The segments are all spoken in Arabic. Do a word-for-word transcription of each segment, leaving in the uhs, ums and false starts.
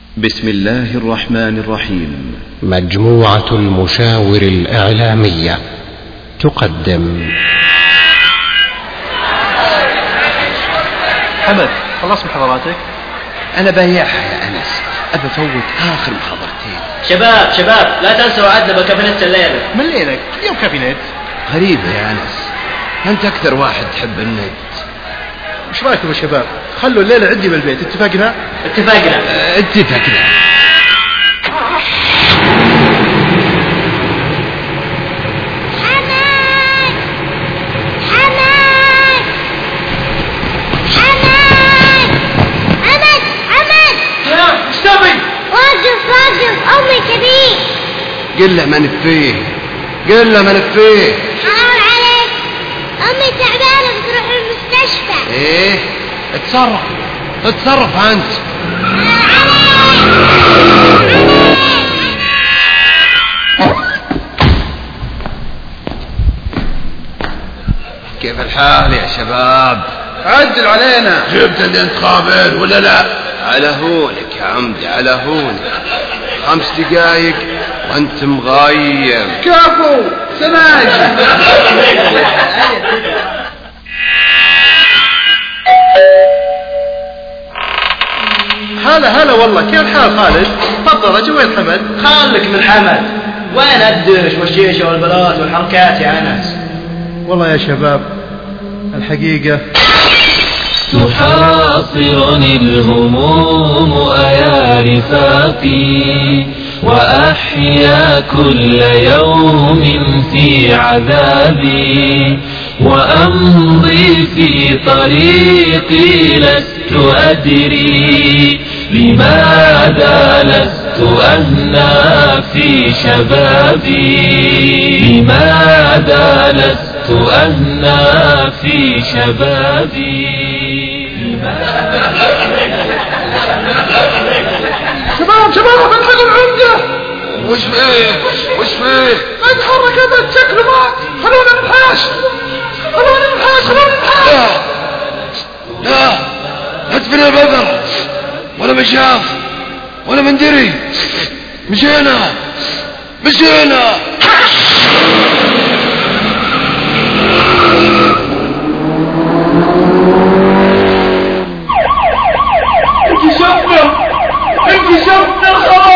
بسم الله الرحمن الرحيم. مجموعة المشاور الإعلامية تقدم. حمد، خلصت محاضراتك؟ أنا بايعها يا أنس، أبى أفوت آخر محاضرتين. شباب شباب لا تنسوا وعدنا بكابينت الليلة. من ليلك؟ اليوم كابينت؟ غريبة يا أنس، أنت أكثر واحد تحب النت. وش رأيكم يا شباب؟ خلوا الليلة عندي بالبيت، اتفقنا؟ اتفقنا اه اتفقنا. قل له ما نفيه، قل له ما نفيه. حرام عليك، أمي تعبانة بتروح المستشفى. ايه اتصرف اتصرف أنت. كيف الحال يا شباب؟ عدل علينا. جبت الانتخابات ولا لا؟ على هونك يا عمدي، على هونك. خمس دقايق وانت مغايب. كفو سماج. هلا هلا والله، كيف الحال خالد؟ تفضل اجي. وين حمد؟ خالك من حمد، وين الدرش والشيشة والبلاط والحركات يا أنس؟ والله يا شباب الحقيقة تحاصرني الهموم أيا رفاقي، وأحيا كل يوم في عذابي، وأمضي في طريقي لست أدري لماذا لست أهنى في شبابي، لماذا لست أهنى في شبابي. شباب شباب الحقوا العمدة. وش فيه وش فيه؟ ما يتحرك ابد، شكله مات. خلونا ننحاش خلونا ننحاش خلونا ننحاش. لا لا لا تفنى بدر ولا مشاف ولا مندري. مشينا مشينا. انكشفنا انكشفنا خلاص.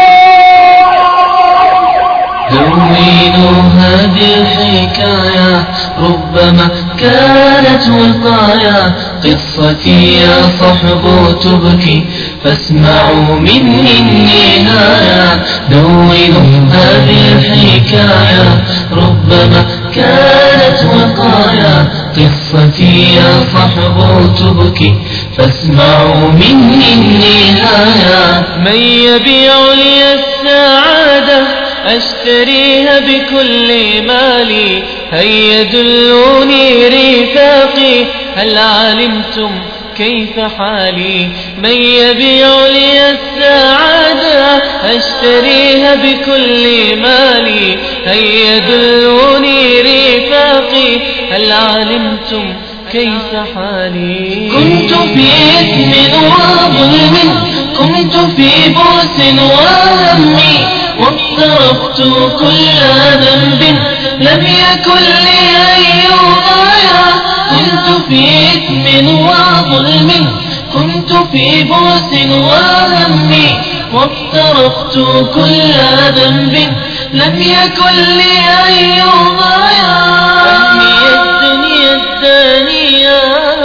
دونوا هذه الحكاية ربما كانت وقاية، قصتي يا صحب تبكي فاسمعوا مني النهاية. دونوا هذه الحكاية ربما كانت وقاية، قصتي يا صحب تبكي فاسمعوا مني النهاية. من يبيع لي السعادة أشتريها بكل مالي، هيا دلوني رفاقي هل علمتم كيف حالي. من يبيع لي السعادة أشتريها بكل مالي، هيا دلوني رفاقي هل علمتم كيف حالي. كنت في إثم وظلم، كنت في بؤس وهم، واقترفت كل ذنب لم يكن لي أي غاية. كنت في إثم وظلم، كنت في بؤس وهم، واقترفت كل ذنب لم يكن لي أي غاية. وهي الدنيا الدانية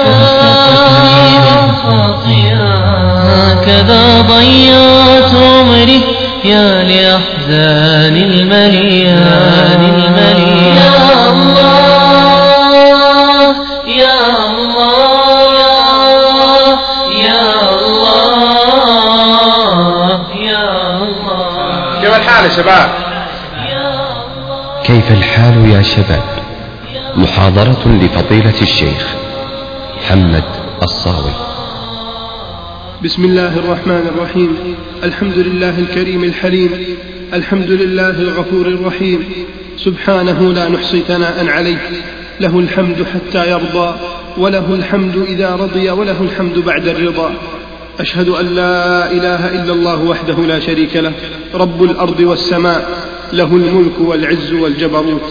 خاطئة، هكذا ضيعت عمري يا لأحزان المليان المليان. يا الله يا الله يا الله يا الله. كيف الحال يا شباب؟ كيف الحال يا شباب؟ محاضرة لفضيلة الشيخ محمد الصاوي. بسم الله الرحمن الرحيم. الحمد لله الكريم الحليم، الحمد لله الغفور الرحيم، سبحانه لا نحصي ثناء عليه، له الحمد حتى يرضى، وله الحمد إذا رضي، وله الحمد بعد الرضا. أشهد أن لا إله إلا الله وحده لا شريك له رب الأرض والسماء، له الملك والعز والجبروت.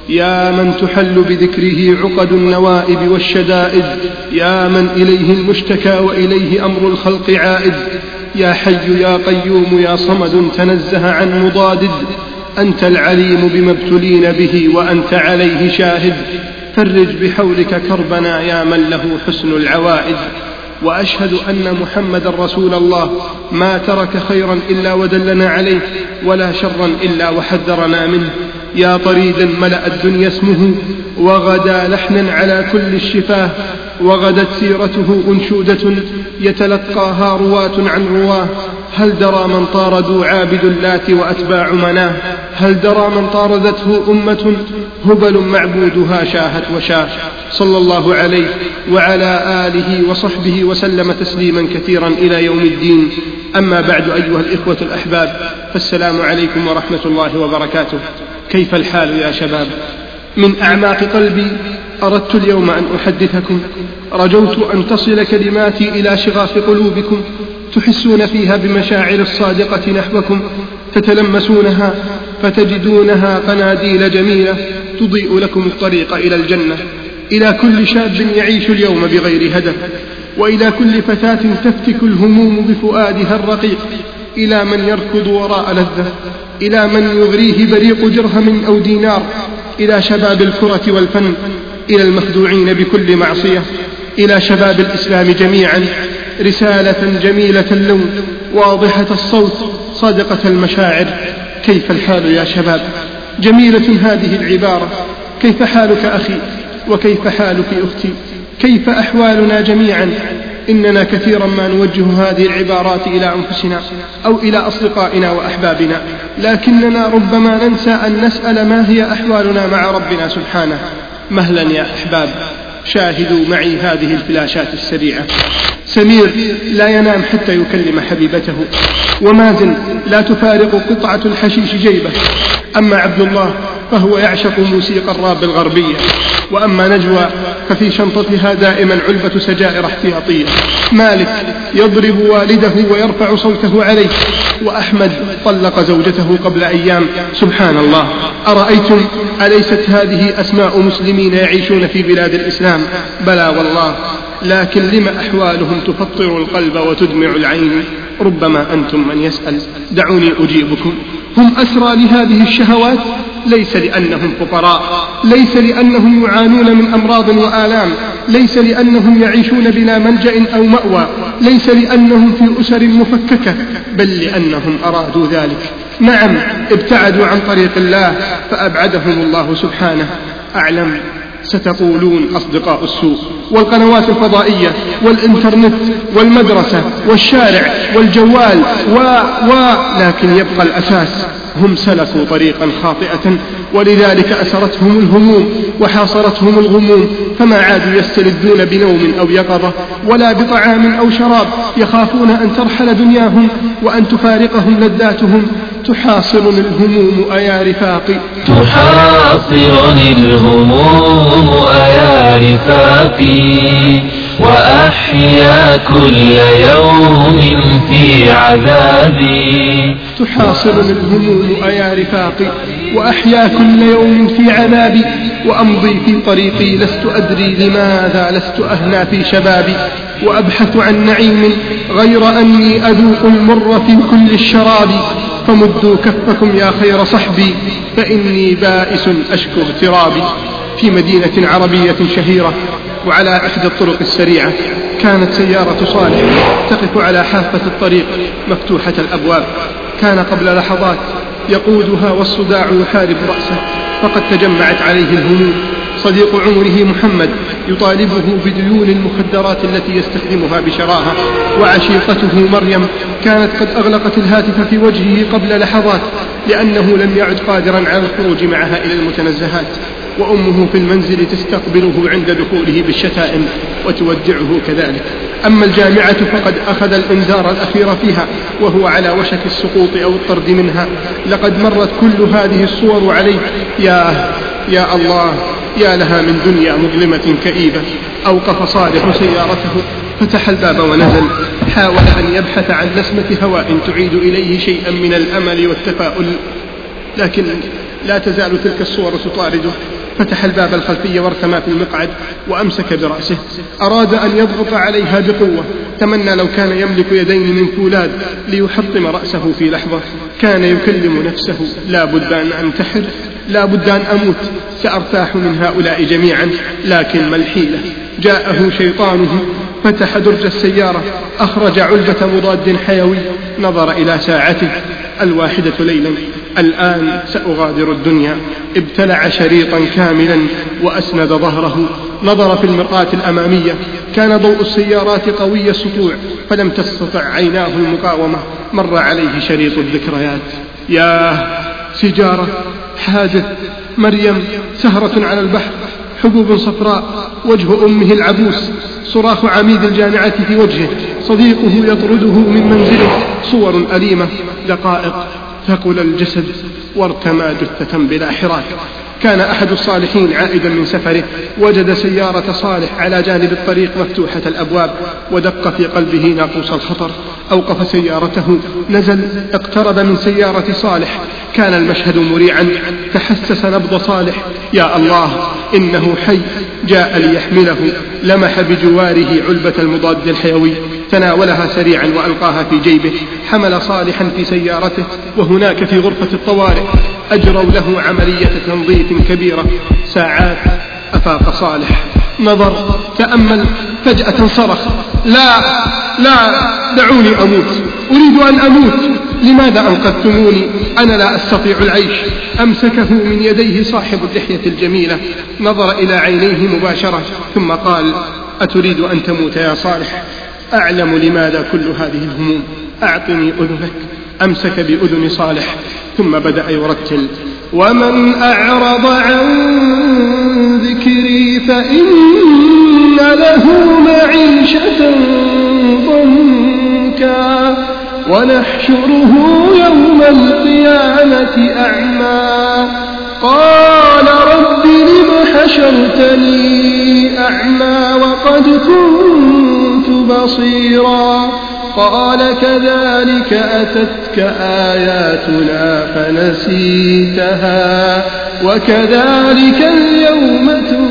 يا من تحل بذكره عقد النوائب والشدائد، يا من إليه المشتكى وإليه أمر الخلق عائد. يا حي يا قيوم يا صمد تنزه عن مضادد، أنت العليم بما ابتلين به وأنت عليه شاهد. فرج بحولك كربنا يا من له حسن العوائد. وأشهد أن محمد رسول الله ما ترك خيرا إلا ودلنا عليه، ولا شرا إلا وحذرنا منه. يا طريدا ملأ الدنيا اسمه، وغدا لحنا على كل الشفاه، وغدت سيرته أنشودة يتلقاها رواة عن رواه. هل درى من طاردوا عابد اللات وأتباع مناه، هل درى من طاردته أمة هبل معبودها شاهت وشاه. صلى الله عليه وعلى آله وصحبه وسلم تسليما كثيرا إلى يوم الدين. أما بعد أيها الإخوة الأحباب، فالسلام عليكم ورحمة الله وبركاته. كيف الحال يا شباب؟ من أعماق قلبي أردت اليوم أن أحدثكم، رجوت أن تصل كلماتي إلى شغاف قلوبكم، تحسون فيها بمشاعر الصادقة نحوكم، تتلمسونها فتجدونها قناديل جميلة تضيء لكم الطريق إلى الجنة. إلى كل شاب يعيش اليوم بغير هدف، وإلى كل فتاة تفتك الهموم بفؤادها الرقيق، إلى من يركض وراء لذة، إلى من يغريه بريق درهم أو دينار، إلى شباب الكرة والفن، إلى المخدوعين بكل معصية، إلى شباب الإسلام جميعا، رسالة جميلة اللون واضحة الصوت صادقة المشاعر. كيف الحال يا شباب؟ جميلة هذه العبارة. كيف حالك أخي؟ وكيف حالك أختي؟ كيف أحوالنا جميعا؟ إننا كثيرا ما نوجه هذه العبارات إلى أنفسنا أو إلى أصدقائنا وأحبابنا، لكننا ربما ننسى أن نسأل ما هي أحوالنا مع ربنا سبحانه. مهلا يا أحباب، شاهدوا معي هذه الفلاشات السريعة. سمير لا ينام حتى يكلم حبيبته، ومازن لا تفارق قطعة الحشيش جيبه. أما عبد الله فهو يعشق موسيقى الراب الغربية، وأما نجوى ففي شنطتها دائما علبة سجائر احتياطية. مالك يضرب والده ويرفع صوته عليه، وأحمد طلق زوجته قبل أيام. سبحان الله، أرأيتم أليست هذه أسماء مسلمين يعيشون في بلاد الإسلام؟ بلى والله، لكن لم أحوالهم تفطر القلب وتدمع العين؟ ربما أنتم من يسأل، دعوني أجيبكم. هم أسرى لهذه الشهوات ليس لأنهم فقراء، ليس لأنهم يعانون من أمراض وآلام، ليس لأنهم يعيشون بلا ملجأ أو مأوى، ليس لأنهم في أسر مفككة، بل لأنهم أرادوا ذلك. نعم، ابتعدوا عن طريق الله فأبعدهم الله سبحانه. أعلم ستقولون أصدقاء السوء والقنوات الفضائية والإنترنت والمدرسة والشارع والجوال و و لكن يبقى الأساس، هم سلكوا طريقا خاطئة، ولذلك أسرتهم الهموم وحاصرتهم الغموم، فما عادوا يستلذون بنوم أو يقظة ولا بطعام أو شراب، يخافون أن ترحل دنياهم وأن تفارقهم لذاتهم. تحاصرني الهموم أيا رفاقي، تحاصرني الهموم أيا رفاقي، وأحيا كل يوم في عذابي. تحاصرني الهموم أيا رفاقي، وأحيا كل يوم في عذابي، وأمضي في طريقي لست أدري لماذا لست أهنى في شبابي، وأبحث عن نعيم غير أني أذوق المر في كل الشراب. فمدوا كفكم يا خير صحبي، فإني بائس أشكو اغترابي. في مدينة عربية شهيرة وعلى إحدى الطرق السريعة كانت سيارة صالح تقف على حافة الطريق مفتوحة الأبواب. كان قبل لحظات يقودها والصداع يحارب رأسه، فقد تجمعت عليه الهموم. صديق عمره محمد يطالبه بديون المخدرات التي يستخدمها بشراهة، وعشيقته مريم كانت قد أغلقت الهاتف في وجهه قبل لحظات لأنه لم يعد قادرا على الخروج معها إلى المتنزهات، وأمه في المنزل تستقبله عند دخوله بالشتائم وتودعه كذلك. أما الجامعة فقد أخذ الإنذار الأخير فيها وهو على وشك السقوط أو الطرد منها. لقد مرت كل هذه الصور عليه. يا يا الله، يا لها من دنيا مظلمة كئيبة. أوقف صالح سيارته، فتح الباب ونزل. حاول أن يبحث عن نسمة هواء تعيد إليه شيئا من الأمل والتفاؤل، لكن لا تزال تلك الصور تطارده. فتح الباب الخلفي وارتمى في المقعد وأمسك برأسه، أراد أن يضغط عليها بقوة، تمنى لو كان يملك يدين من فولاذ ليحطم رأسه في لحظة. كان يكلم نفسه: لا بد أن أنتحر، لا بد أن أموت، سأرتاح من هؤلاء جميعا. لكن ما الحيلة؟ جاءه شيطانه، فتح درج السيارة، أخرج علبة مضاد حيوي، نظر إلى ساعته: الواحدة ليلا، الآن سأغادر الدنيا. ابتلع شريطا كاملا وأسند ظهره، نظر في المرآة الأمامية، كان ضوء السيارات قوي السطوع فلم تستطع عيناه المقاومة. مر عليه شريط الذكريات: ياه، سيجارة، حادث، مريم، سهرة على البحر، حبوب صفراء، وجه أمه العبوس، صراخ عميد الجامعة في وجهه، صديقه يطرده من منزله، صور أليمة، دقائق، ثقل الجسد وارتمى جثة بلا حراك. كان أحد الصالحين عائدا من سفره، وجد سيارة صالح على جانب الطريق مفتوحة الأبواب، ودق في قلبه ناقوس الخطر. أوقف سيارته، نزل، اقترب من سيارة صالح. كان المشهد مريعا، تحسس نبض صالح: يا الله، إنه حي، جاء ليحمله. لمح بجواره علبة المضاد الحيوي، تناولها سريعا وألقاها في جيبه. حمل صالحا في سيارته، وهناك في غرفة الطوارئ أجروا له عملية تنظيف كبيرة. ساعات أفاق صالح، نظر، تأمل، فجأة صرخ: لا لا، دعوني أموت، أريد أن أموت، لماذا أنقذتموني؟ أنا لا أستطيع العيش. أمسكه من يديه صاحب اللحية الجميلة، نظر إلى عينيه مباشرة ثم قال: أتريد أن تموت يا صالح؟ أعلم لماذا كل هذه الهموم، أعطني أذنك. أمسك بأذن صالح ثم بدأ يرتل: ومن أعرض عن ذكري فإن له معيشة ضنكا ونحشره يوم القيامة أعمى. قال رب لم حشرتني أعمى وقد كنت بصيرا. قال كذلك أتتك آياتنا فنسيتها وكذلك اليوم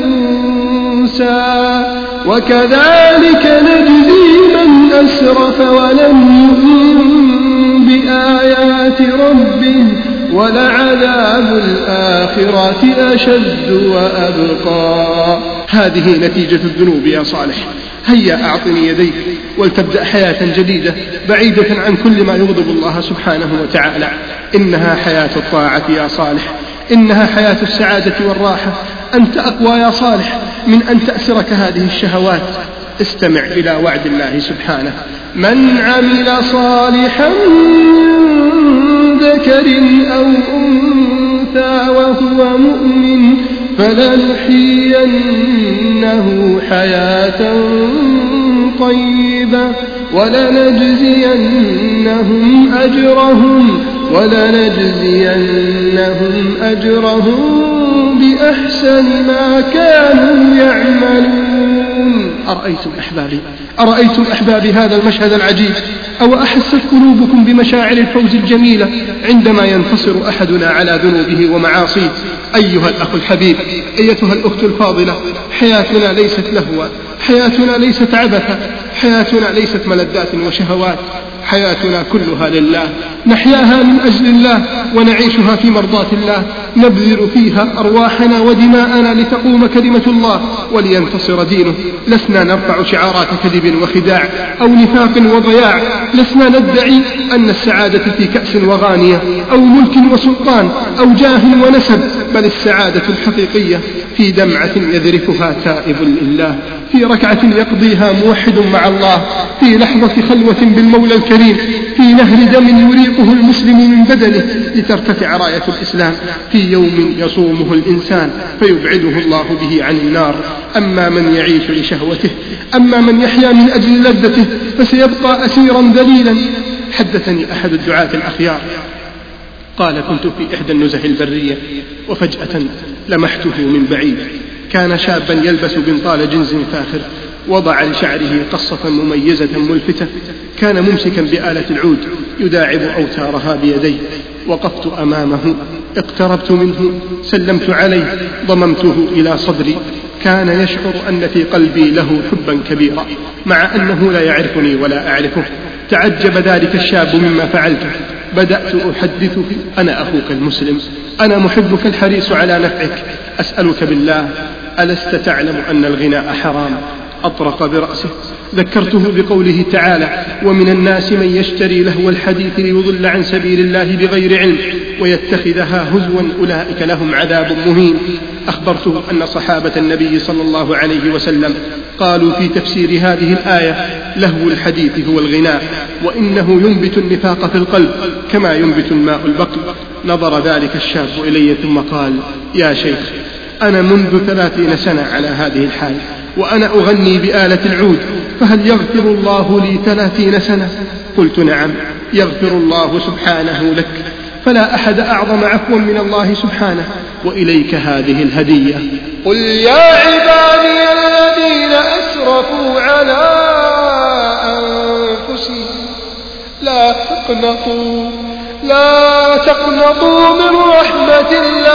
تنسى وكذلك نجزي من أسرف ولم يؤمن بآيات ربه ولعذاب الآخرة أشد وأبقى. هذه نتيجة الذنوب يا صالح. هيا أعطني يديك ولتبدأ حياة جديدة بعيدة عن كل ما يغضب الله سبحانه وتعالى. إنها حياة الطاعة يا صالح، إنها حياة السعادة والراحة. أنت أقوى يا صالح من أن تأسرك هذه الشهوات. استمع إلى وعد الله سبحانه: من عمل صالحا من ذكر أو أنثى وهو مؤمن فلنحيينه حياة طيبة ولنجزينهم أجرهم ولنجزينهم أجرهم بأحسن ما كانوا يعملون. أرأيتم أحبابي أرأيتم أحبابي هذا المشهد العجيب؟ أو أحست قلوبكم بمشاعر الفوز الجميلة عندما ينتصر أحدنا على ذنوبه ومعاصيه؟ أيها الأخ الحبيب، أيتها الأخت الفاضلة، حياتنا ليست لهوا، حياتنا ليست عبثا، حياتنا ليست ملذات وشهوات، حياتنا كلها لله، نحياها من أجل الله ونعيشها في مرضاة الله، نبذل فيها أرواحنا ودماءنا لتقوم كلمة الله ولينتصر دينه. لسنا نرفع شعارات كذب وخداع أو نفاق وضياع، لسنا ندعي أن السعادة في كأس وغانية أو ملك وسلطان أو جاه ونسب، بل السعادة الحقيقية في دمعة يذرفها تائب لله، في ركعة يقضيها موحد مع الله، في لحظة خلوة بالمولى الكريم، في نهر دم يريقه المسلم من بدنه لترتفع راية الإسلام، في يوم يصومه الإنسان فيبعده الله به عن النار. أما من يعيش لشهوته، أما من يحيا من أجل لذته فسيبقى أسيرا ذليلا. حدثني أحد الدعاة الأخيار قال: كنت في إحدى النزه البرية وفجأة لمحته من بعيد. كان شابا يلبس بنطال جنس فاخر وضع لشعره قصة مميزة ملفتة، كان ممسكا بآلة العود يداعب أوتارها بيديه. وقفت أمامه، اقتربت منه، سلمت عليه، ضممته إلى صدري. كان يشعر أن في قلبي له حبا كبيرا مع أنه لا يعرفني ولا أعرفه. تعجب ذلك الشاب مما فعلته. بدأت أحدثه: أنا أخوك المسلم، أنا محبك الحريص على نفعك، أسألك بالله ألست تعلم أن الغناء حرام؟ أطرق برأسه. ذكرته بقوله تعالى: ومن الناس من يشتري لهو الحديث ليضل عن سبيل الله بغير علم ويتخذها هزوا أولئك لهم عذاب مهين. أخبرته أن صحابة النبي صلى الله عليه وسلم قالوا في تفسير هذه الآية: لهو الحديث هو الغناء، وإنه ينبت النفاق في القلب كما ينبت الماء البقل. نظر ذلك الشاب إلي ثم قال: يا شيخ، أنا منذ ثلاثين سنة على هذه الحال، وأنا أغني بآلة العود، فهل يغفر الله لي ثلاثين سنة؟ قلت: نعم، يغفر الله سبحانه لك، فلا أحد أعظم عفوا من الله سبحانه. وإليك هذه الهدية. قل يا عبادي الذين أسرفوا على أنفسهم لا تقنطوا لا تقنطوا من رحمة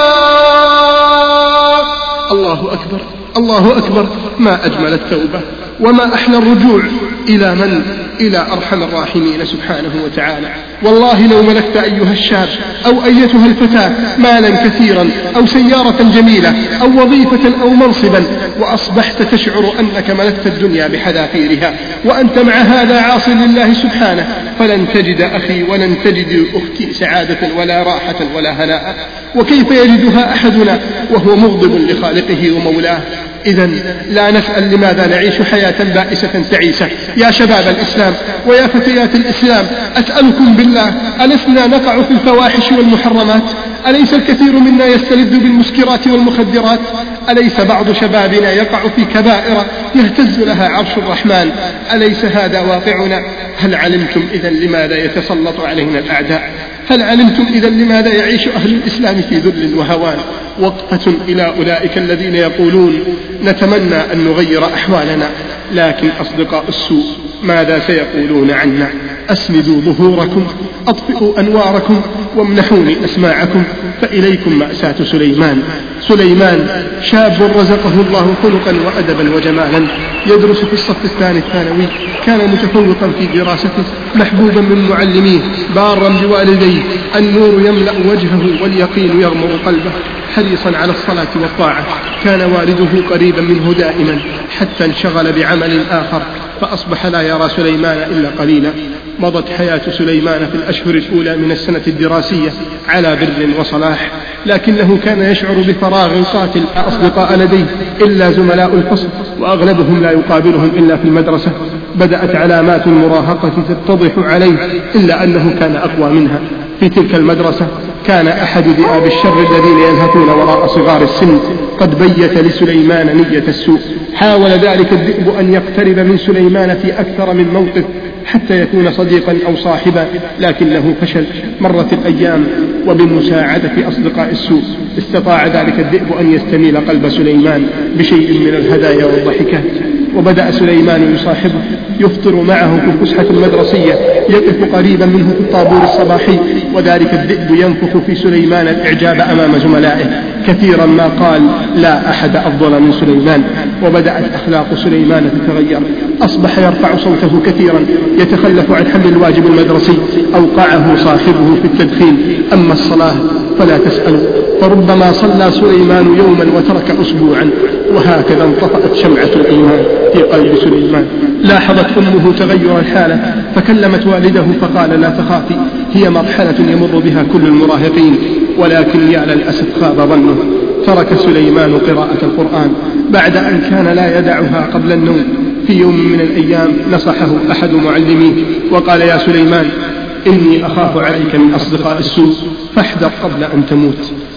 الله. الله أكبر، الله أكبر، ما أجمل التوبة وما أحلى الرجوع إلى من؟ إلى أرحم الراحمين سبحانه وتعالى. والله لو ملكت أيها الشاب أو أيتها الفتاة مالا كثيرا أو سيارة جميلة أو وظيفة أو منصبا وأصبحت تشعر أنك ملكت الدنيا بحذافيرها وأنت مع هذا عاص لله سبحانه، فلن تجد أخي ولن تجد أختي سعادة ولا راحة ولا هناء. وكيف يجدها أحدنا وهو مغضب لخالقه ومولاه؟ إذن لا نسأل لماذا نعيش حياة بائسة تعيسة. يا شباب الإسلام ويا فتيات الإسلام، أسألكم بالله، ألسنا نقع في الفواحش والمحرمات؟ أليس الكثير منا يستلذ بالمسكرات والمخدرات؟ أليس بعض شبابنا يقع في كبائر يهتز لها عرش الرحمن؟ أليس هذا واقعنا؟ هل علمتم إذن لماذا يتسلط علينا الأعداء؟ هل علمتم إذن لماذا يعيش أهل الإسلام في ذل وهوان؟ وقفة إلى أولئك الذين يقولون نتمنى أن نغير أحوالنا، لكن أصدقاء السوء ماذا سيقولون عنا؟ أسندوا ظهوركم، أطفئوا أنواركم، وامنحوني أسماعكم، فإليكم مأساة سليمان. سليمان شاب رزقه الله خلقا وأدبا وجمالا، يدرس في الصف الثاني الثانوي، كان متفوقا في دراسته، محبوبا من معلميه، بارا بوالديه، النور يملأ وجهه واليقين يغمر قلبه، حريصا على الصلاة والطاعة. كان والده قريبا منه دائما حتى انشغل بعمل آخر، فأصبح لا يرى سليمان إلا قليلا. مضت حياة سليمان في الأشهر الأولى من السنة الدراسية على بر وصلاح، لكنه كان يشعر بفراغ قاتل. أصدقاء لديه إلا زملاء الفصل، وأغلبهم لا يقابلهم إلا في المدرسة. بدأت علامات المراهقة تتضح عليه، إلا أنه كان أقوى منها. في تلك المدرسة كان أحد ذئاب الشر الذين ينهتون وراء صغار السن قد بيت لسليمان نية السوء. حاول ذلك الذئب أن يقترب من سليمان في أكثر من موقف حتى يكون صديقا أو صاحبا، لكنه فشل. مرت الأيام وبمساعدة أصدقاء السوء استطاع ذلك الذئب أن يستميل قلب سليمان بشيء من الهدايا والضحكات، وبدأ سليمان يصاحبه، يفطر معه في الفسحة المدرسية، يقف قريبا منه في الطابور الصباحي، وذلك الذئب ينفخ في سليمان الإعجاب أمام زملائه. كثيرا ما قال لا أحد أفضل من سليمان. وبدأت أخلاق سليمان تتغير، أصبح يرفع صوته كثيرا، يتخلف عن حمل الواجب المدرسي، أوقعه صاحبه في التدخين. أما الصلاة فلا تسأل، فربما صلى سليمان يوما وترك أسبوعا. وهكذا انطفأت شمعة الإيمان في قلب سليمان. لاحظت أمه تغير الحالة، فكلمت والده فقال لا تخافي، هي مرحلة يمر بها كل المراهقين، ولكن يا للأسف خاب ظنه. ترك سليمان قراءة القرآن بعد أن كان لا يدعها قبل النوم. في يوم من الأيام نصحه أحد معلميه وقال يا سليمان إني أخاف عليك من أصدقاء السوء، فاحذر قبل أن تموت.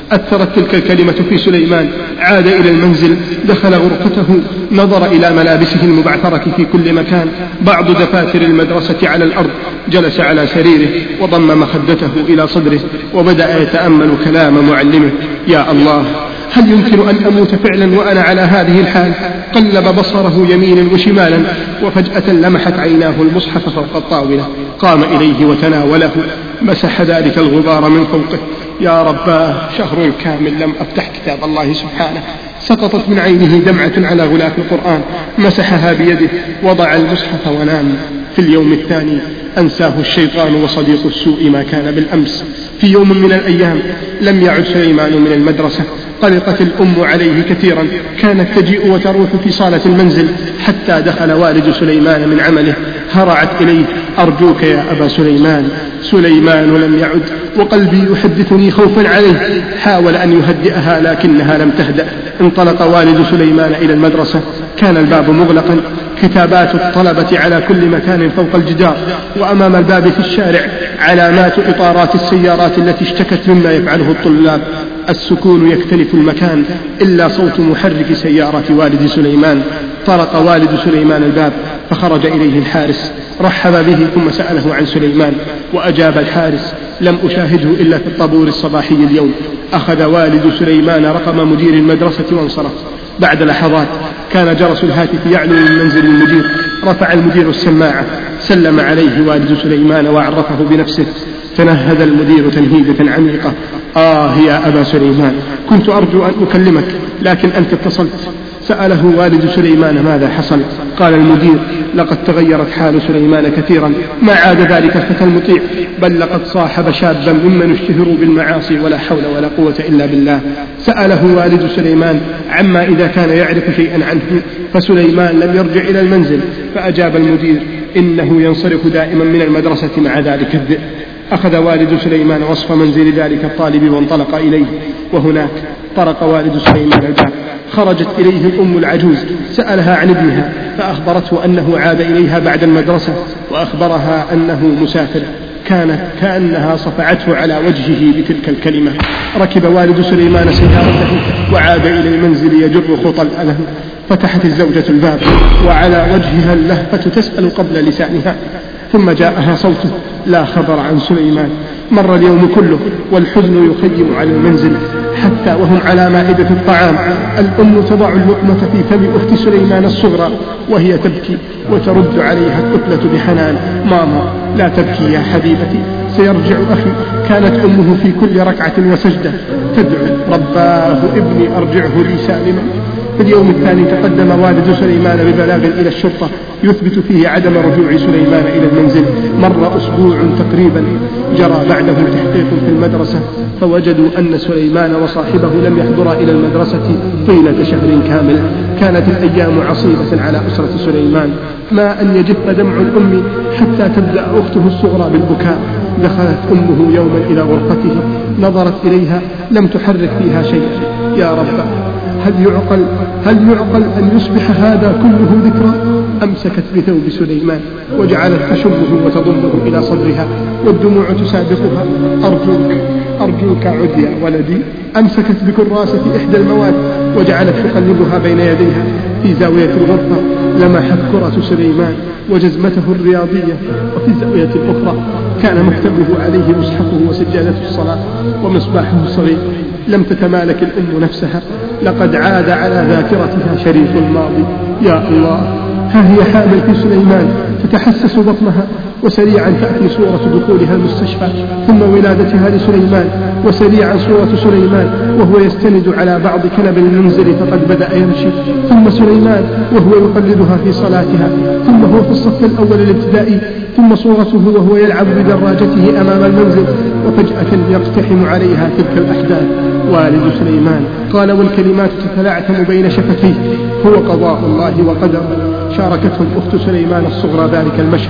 أثرت تلك الكلمة في سليمان. عاد إلى المنزل، دخل غرفته، نظر إلى ملابسه المبعثرة في كل مكان، بعض دفاتر المدرسة على الأرض. جلس على سريره وضم مخدته إلى صدره وبدأ يتأمل كلام معلمه. يا الله، هل يمكن أن أموت فعلا وأنا على هذه الحال؟ قلب بصره يمينا وشمالا، وفجأة لمحت عيناه المصحف فوق الطاولة. قام إليه وتناوله، مسح ذلك الغبار من فوقه. يا رباه، شهر كامل لم أفتح كتاب الله سبحانه. سقطت من عينه دمعة على غلاف القرآن، مسحها بيده، وضع المصحف ونام. في اليوم الثاني أنساه الشيطان وصديق السوء ما كان بالأمس. في يوم من الأيام لم يعد سليمان من المدرسة. قلقت الأم عليه كثيرا، كانت تجيء وتروح في صالة المنزل، حتى دخل والد سليمان من عمله. هرعت إليه: أرجوك يا أبا سليمان. سليمان لم يعد، وقلبي يحدثني خوفا عليه. حاول أن يهدئها لكنها لم تهدأ. انطلق والد سليمان إلى المدرسة. كان الباب مغلقا، كتابات الطلبة على كل مكان فوق الجدار، وأمام الباب في الشارع علامات إطارات السيارات التي اشتكت مما يفعله الطلاب. السكون يكتنف المكان إلا صوت محرك سيارة والد سليمان. طرق والد سليمان الباب، فخرج إليه الحارس، رحب به ثم سأله عن سليمان، وأجاب الحارس: لم أشاهده إلا في الطابور الصباحي اليوم. أخذ والد سليمان رقم مدير المدرسة وانصرف. بعد لحظات كان جرس الهاتف يعلو من منزل المدير. رفع المدير السماعة، سلم عليه والد سليمان وعرفه بنفسه. تنهد المدير تنهيدة عميقة: آه يا أبا سليمان، كنت أرجو أن أكلمك لكن أنت اتصلت. سأله والد سليمان ماذا حصل. قال المدير: لقد تغيرت حال سليمان كثيرا، ما عاد ذلك الفتى المطيع، بل لقد صاحب شابا ممن اشتهروا بالمعاصي ولا حول ولا قوة إلا بالله. سأله والد سليمان عما إذا كان يعرف شيئا عنه، فسليمان لم يرجع إلى المنزل. فأجاب المدير: إنه ينصرف دائما من المدرسة مع ذلك الذئب. أخذ والد سليمان وصف منزل ذلك الطالب وانطلق إليه، وهناك طرق والد سليمان الباب. خرجت إليه الأم العجوز، سألها عن ابنها، فأخبرته أنه عاد إليها بعد المدرسة، وأخبرها أنه مسافر. كانت كأنها صفعته على وجهه بتلك الكلمة. ركب والد سليمان سيارته وعاد إلى المنزل يجر خطى الألم. فتحت الزوجة الباب وعلى وجهها اللهفة تسأل قبل لسانها، ثم جاءها صوته: لا خبر عن سليمان. مر اليوم كله والحزن يخيم على المنزل، حتى وهم على مائدة الطعام الأم تضع اللقمة في فم أخت سليمان الصغرى وهي تبكي، وترد عليها الطفلة بحنان: ماما لا تبكي يا حبيبتي، سيرجع أخي. كانت أمه في كل ركعة وسجدة تدعو: رباه ابني أرجعه لي سالما. في اليوم الثاني تقدم والد سليمان ببلاغ إلى الشرطة يثبت فيه عدم رجوع سليمان إلى المنزل. مر أسبوع تقريبا، جرى بعده تحقيق في المدرسة، فوجدوا أن سليمان وصاحبه لم يحضرا إلى المدرسة طيلة شهر كامل. كانت الأيام عصيبة على أسرة سليمان، ما أن يجف دمع الأم حتى تبدأ أخته الصغرى بالبكاء. دخلت أمه يوما إلى غرفته، نظرت إليها، لم تحرك فيها شيئا. يا رب، هل يعقل هل يعقل أن يصبح هذا كله ذكرى؟ أمسكت بثوب سليمان وجعلت تشمه وتضمه إلى صدرها والدموع تسابقها. أرجوك أرجوك عد يا ولدي. أمسكت بكراسة إحدى المواد وجعلت تقلبها بين يديها. في زاوية الغرفة لمحت كرة سليمان وجزمته الرياضية، وفي الزاوية الأخرى كان مكتبه عليه مصحفه وسجادة الصلاة ومصباحه الصغير. لم تتمالك الأم نفسها، لقد عاد على ذاكرتها شريف الماضي. يا الله، ها هي حامل في سليمان تتحسس بطنها، وسريعا تأتي صورة دخولها المستشفى، ثم ولادتها لسليمان، وسريعا صورة سليمان وهو يستند على بعض كنب المنزل فقد بدأ يمشي، ثم سليمان وهو يقلدها في صلاتها، ثم هو في الصف الأول الابتدائي، ثم صورته وهو يلعب بدراجته أمام المنزل. وفجأة يقتحم عليها تلك الأحداث والد سليمان. قال والكلمات تتلعثم بين شفتيه: هو قضاء الله وقدره. شاركتهم أخت سليمان الصغرى ذلك المشهد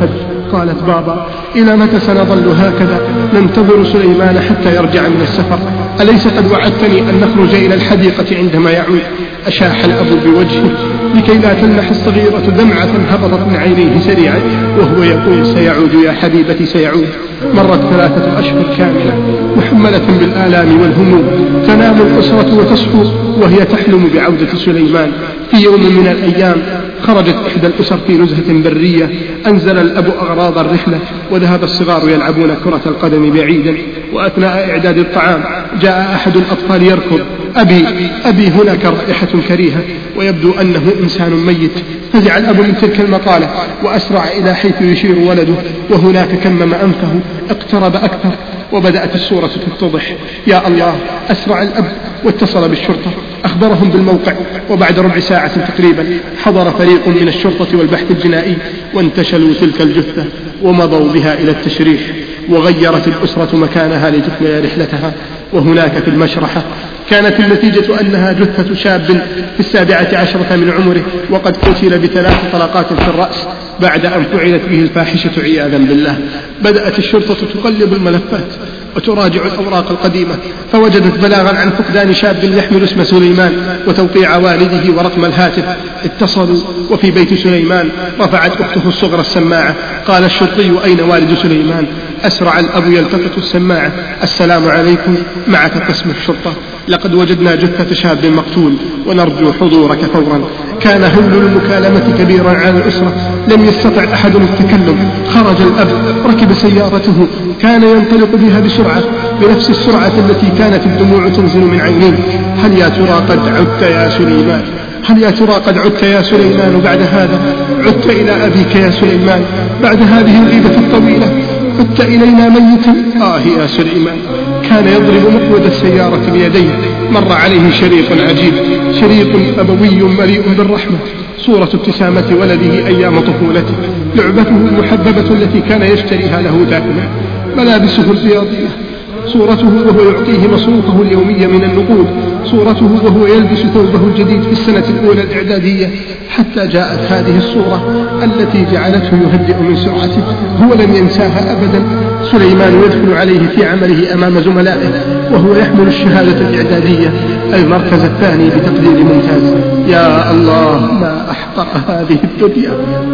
قالت بابا إلى متى سنظل هكذا ننتظر سليمان حتى يرجع من السفر؟ أليس قد وعدتني أن نخرج إلى الحديقة عندما يعود؟ أشاح الأب بوجهه لكي لا تلمح الصغيرة دمعة هبطت من عينيه سريعا وهو يقول سيعود يا حبيبتي سيعود. مرت ثلاثة أشهر كاملة محملة بالآلام والهموم، تنام الأسرة وتصحو وهي تحلم بعودة سليمان. في يوم من الأيام خرجت إحدى الأسر في نزهة برية، أنزل الأب أغراض الرحلة وذهب الصغار يلعبون كرة القدم بعيدا، وأثناء إعداد الطعام جاء أحد الأطفال يركض أبي أبي هناك رائحة كريهة ويبدو أنه إنسان ميت. فزع الأب من تلك المقالة وأسرع إلى حيث يشير ولده، وهناك كمم أنفه اقترب أكثر وبدأت الصورة تتضح. يا الله! أسرع الأب واتصل بالشرطة، أخبرهم بالموقع، وبعد ربع ساعة تقريبا حضر فريق من الشرطة والبحث الجنائي وانتشلوا تلك الجثة ومضوا بها إلى التشريح، وغيرت الأسرة مكانها لتكمل رحلتها. وهناك في المشرحة كانت النتيجة أنها جثة شاب في السابعة عشرة من عمره وقد قتل بثلاث طلقات في الرأس بعد أن فعلت به الفاحشة عياذا بالله. بدأت الشرطة تقلب الملفات وتراجع الأوراق القديمة، فوجدت بلاغا عن فقدان شاب يحمل اسم سليمان وتوقيع والده ورقم الهاتف. اتصلوا وفي بيت سليمان رفعت أخته الصغرى السماعة. قال الشرطي أين والد سليمان؟ أسرع الأب يلتقط السماعة. السلام عليكم، معك قسم الشرطة، لقد وجدنا جثة شاب مقتول ونرجو حضورك فورا. كان هول المكالمة كبيرا على الأسرة، لم يستطع أحد التكلم. خرج الأب ركب سيارته، كان ينطلق بها بسرعة بنفس السرعة التي كانت الدموع تنزل من عينيه. هل يا ترى قد عدت يا سليمان؟ هل يا ترى قد عدت يا سليمان بعد هذا؟ عدت إلى أبيك يا سليمان بعد هذه الغيبة الطويلة؟ عدت إلينا ميتا؟ آه يا سليمان. كان يضرب مقود السيارة بيديه. مر عليه شريط عجيب، شريط أبوي مليء بالرحمة، صورة ابتسامة ولده أيام طفولته، لعبته المحببة التي كان يشتريها له دائما، ملابسه الرياضية، صورته وهو يعطيه مصروفه اليومي من النقود، صورته وهو يلبس ثوبه الجديد في السنة الأولى الإعدادية، حتى جاءت هذه الصورة التي جعلته يهدئ من سرعته. هو لم ينساها أبدا. سليمان يدخل عليه في عمله أمام زملائه وهو يحمل الشهادة الإعدادية، المركز الثاني بتقدير ممتاز. يا الله، ما أحقر هذه الدنيا!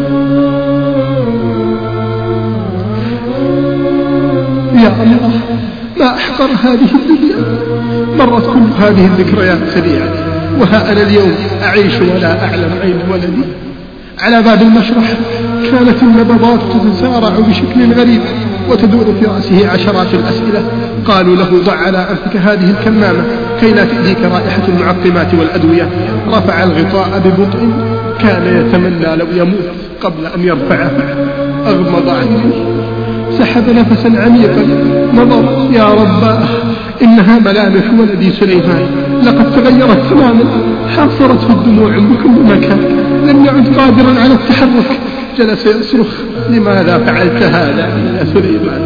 يا الله، ما أحقر هذه الدنيا! مرت كل هذه الذكريات سريعا، وها أنا اليوم أعيش ولا أعلم أين ولدي. على باب المشرح كانت النبضات تتسارع بشكل غريب وتدور في رأسه عشرات الأسئلة. قالوا له ضع على أنفك هذه الكمامة كي لا تأذيك رائحة المعقمات والأدوية. رفع الغطاء ببطء، كان يتمنى لو يموت قبل أن يرفعه. أغمض عينيه، سحب نفسا عميقا، نظر. يا رباه، إنها ملامح ولدي سليمان، لقد تغيرت تماما، حاصرته الدموع بكل مكان، لم يعد قادرا على التحرك. جلس يصرخ: لماذا فعلت هذا يا سليمان؟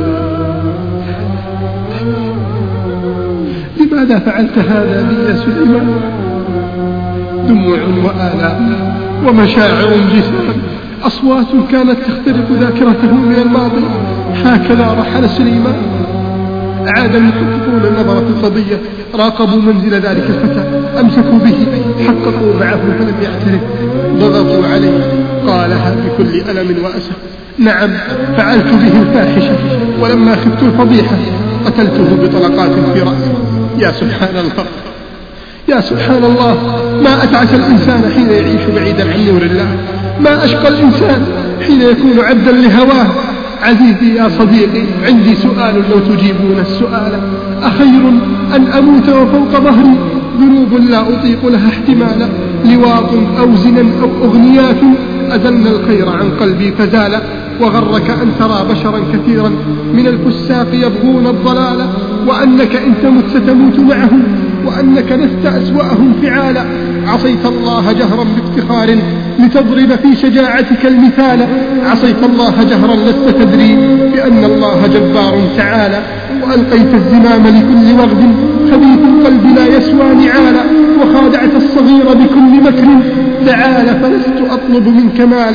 لماذا فعلت هذا بي يا سليمان؟ دموع وآلام ومشاعر جسام، أصوات كانت تخترق ذاكرته من الماضي. هكذا رحل سليمان. عاد المحققون النظر في القضية، راقبوا منزل ذلك الفتى، أمسكوا به، حققوا معه فلم يعترف، ضغطوا عليه، قالها بكل ألم وأسف: نعم، فعلت به الفاحشة، ولما خفت الفضيحة قتلته بطلقات في رأسه. يا سبحان الله، يا سبحان الله، ما أتعس الإنسان حين يعيش بعيدا عن نور الله، ما أشقى الإنسان حين يكون عبدا لهواه. عزيزي يا صديقي، عندي سؤال لو تجيبون السؤال: أخير أن أموت وفوق ظهري ذنوب لا أطيق لها احتمالا، لواط أو زنا أو أغنيات أزلنا الخير عن قلبي فزال، وغرك أن ترى بشرا كثيرا من الفساق يبغون الضلال، وأنك إن تمت ستموت معهم، وأنك لست أسوأهم فعالا. عصيت الله جهرا بافتخار لتضرب في شجاعتك المثال، عصيت الله جهرا لست تدري بأن الله جبار تعالى، وألقيت الزمام لكل وغد خبيث القلب لا يسوى نعالا، وخادعت الصغير بكل مكر تعالى فلست أطلب منك مالا،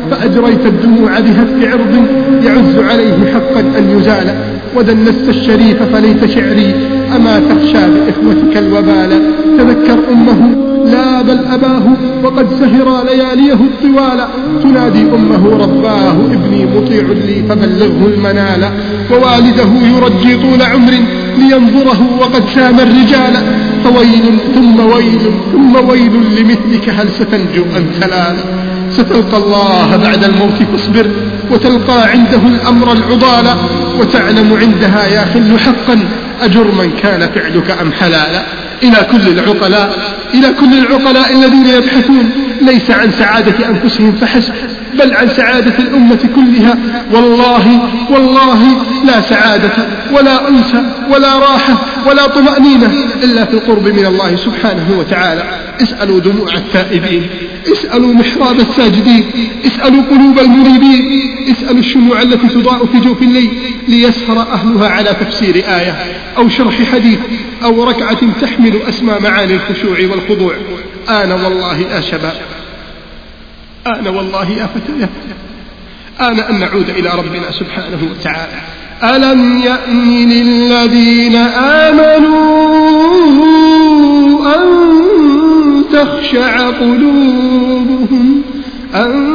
فأجريت الدموع بهتك عرض يعز عليه حقا أن يزال، ودنست الشريف فليت شعري أما تخشى بإخوتك الوبال. تذكر أمه لا بل أباه وقد سهر لياليه الطوال، تنادي أمه رباه ابني مطيع لي فبلغه المنال، ووالده يرجي طول عمر لينظره وقد سام الرجال. فويل ثم ويل ثم ويل لمثلك هل ستنجو أم تلال. ستلقى الله بعد الموت فاصبر وتلقى عنده الأمر العضال، وتعلم عندها يا خل حقا أجرما كان فعلك أم حلالا. إلى كل العقلاء إلى كل العقلاء الذين يبحثون ليس عن سعادة أنفسهم فحسب بل عن سعادة الأمة كلها، والله والله لا سعادة ولا أنس ولا راحة ولا طمأنينة إلا في القرب من الله سبحانه وتعالى. اسألوا دموع التائبين، اسألوا محراب الساجدين، اسألوا قلوب المنيبين، اسألوا الشموع التي تضاء في جوف الليل ليسهر أهلها على تفسير آية أو شرح حديث أو ركعة تحمل أسمى معاني الخشوع والخضوع. آن والله يا شباب، آن والله يا فتيات، آن أن نعود إلى ربنا سبحانه وتعالى. ألم يأن للذين آمنوا أن تخشع قلوبهم أن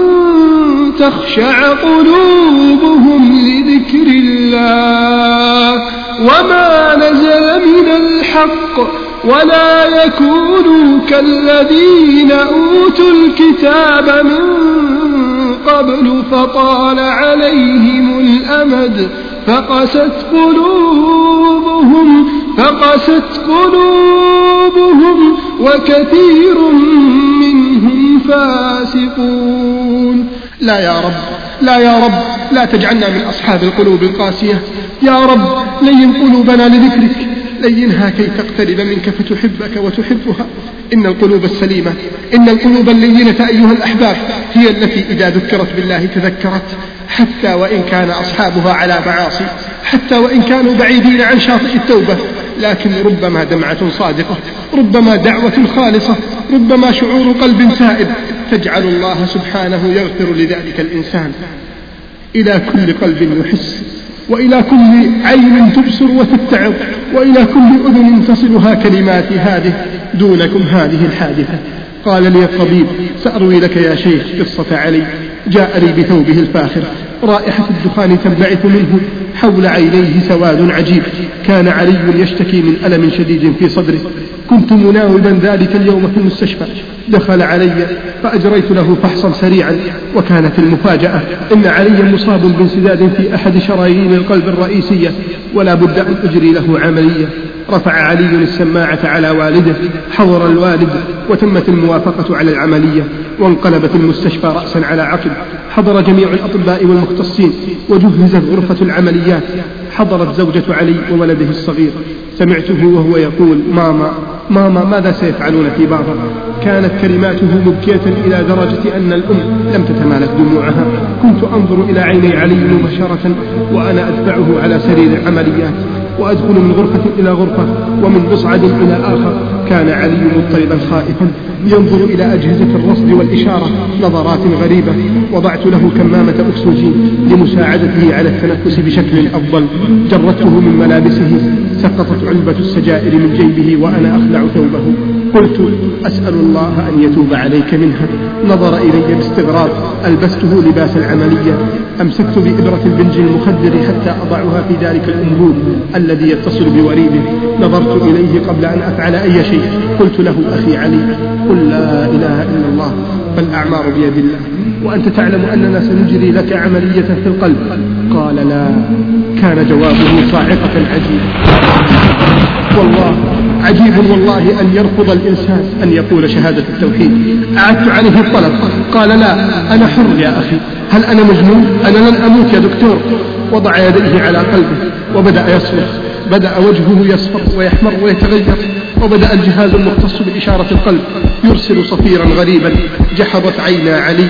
تخشع قلوبهم لذكر الله وما نزل من الحق ولا يكونوا كالذين أوتوا الكتاب من قبل فطال عليهم الأمد فقست قلوبهم فقست قلوبهم وكثير منهم فاسقون. لا يا رب لا يا رب لا تجعلنا من أصحاب القلوب القاسية. يا رب لين قلوبنا لذكرك، لينها كي تقترب منك فتحبك وتحبها. إن القلوب السليمة إن القلوب اللينة أيها الأحباب هي التي إذا ذكرت بالله تذكرت، حتى وإن كان أصحابها على معاصي، حتى وإن كانوا بعيدين عن شاطئ التوبة، لكن ربما دمعة صادقة، ربما دعوة خالصة، ربما شعور قلب سائب تجعل الله سبحانه يغفر لذلك الإنسان. إلى كل قلب يحس، وإلى كل عين تبصر وتتعظ، وإلى كل أذن تصلها كلماتي هذه دونكم هذه الحادثة. قال لي الطبيب سأروي لك يا شيخ قصة علي. جاء لي بثوبه الفاخر، رائحة الدخان تنبعث منه، حول عينيه سواد عجيب. كان علي يشتكي من ألم شديد في صدره. كنت مناوبا ذلك اليوم في المستشفى، دخل علي فأجريت له فحصا سريعا، وكانت المفاجأة إن علي مصاب بانسداد في أحد شرايين القلب الرئيسية، ولا بد أن أجري له عملية. رفع علي السماعة على والده، حضر الوالد وتمت الموافقة على العملية، وانقلبت المستشفى رأسا على عقب. حضر جميع الأطباء والمختصين وجهزت غرفة العمليات. حضرت زوجة علي وولده الصغير. سمعته وهو يقول ماما ماما ماذا سيفعلون في بابا. كانت كلماته مبكية إلى درجة أن الأم لم تتمالك دموعها. كنت أنظر إلى عيني علي مباشرة وأنا أدفعه على سرير العمليات، وأدخل من غرفة إلى غرفة ومن مصعد إلى آخر. كان علي مضطربا خائفا ينظر إلى أجهزة الرصد والإشارة نظرات غريبة. وضعت له كمامة أكسجين لمساعدته على التنفس بشكل أفضل. جردته من ملابسه، سقطت علبة السجائر من جيبه وأنا أخلع ثوبه. قلت أسأل الله أن يتوب عليك منها. نظر إلي باستغراب. ألبسته لباس العملية، أمسكت بإبرة البنج المخدر حتى أضعها في ذلك الأنبوب الذي يتصل بوريده. نظرت إليه قبل أن أفعل أي شيء. قلت له أخي علي قل لا إله إلا الله فالأعمار بيد الله، وأنت تعلم أننا سنجري لك عملية في القلب. قال لا. كان جوابه صاعقة عجيبة والله، عجيب والله أن يرفض الإنسان أن يقول شهادة التوحيد. أعدت عليه الطلب. قال لا أنا حر يا أخي. هل أنا مجنون؟ أنا لن أموت يا دكتور. وضع يديه على قلبه وبدأ يصرخ. بدأ وجهه يصفر ويحمر ويتغير، وبدأ الجهاز المختص بإشارة القلب يرسل صفيرا غريبا. جحظت عينا علي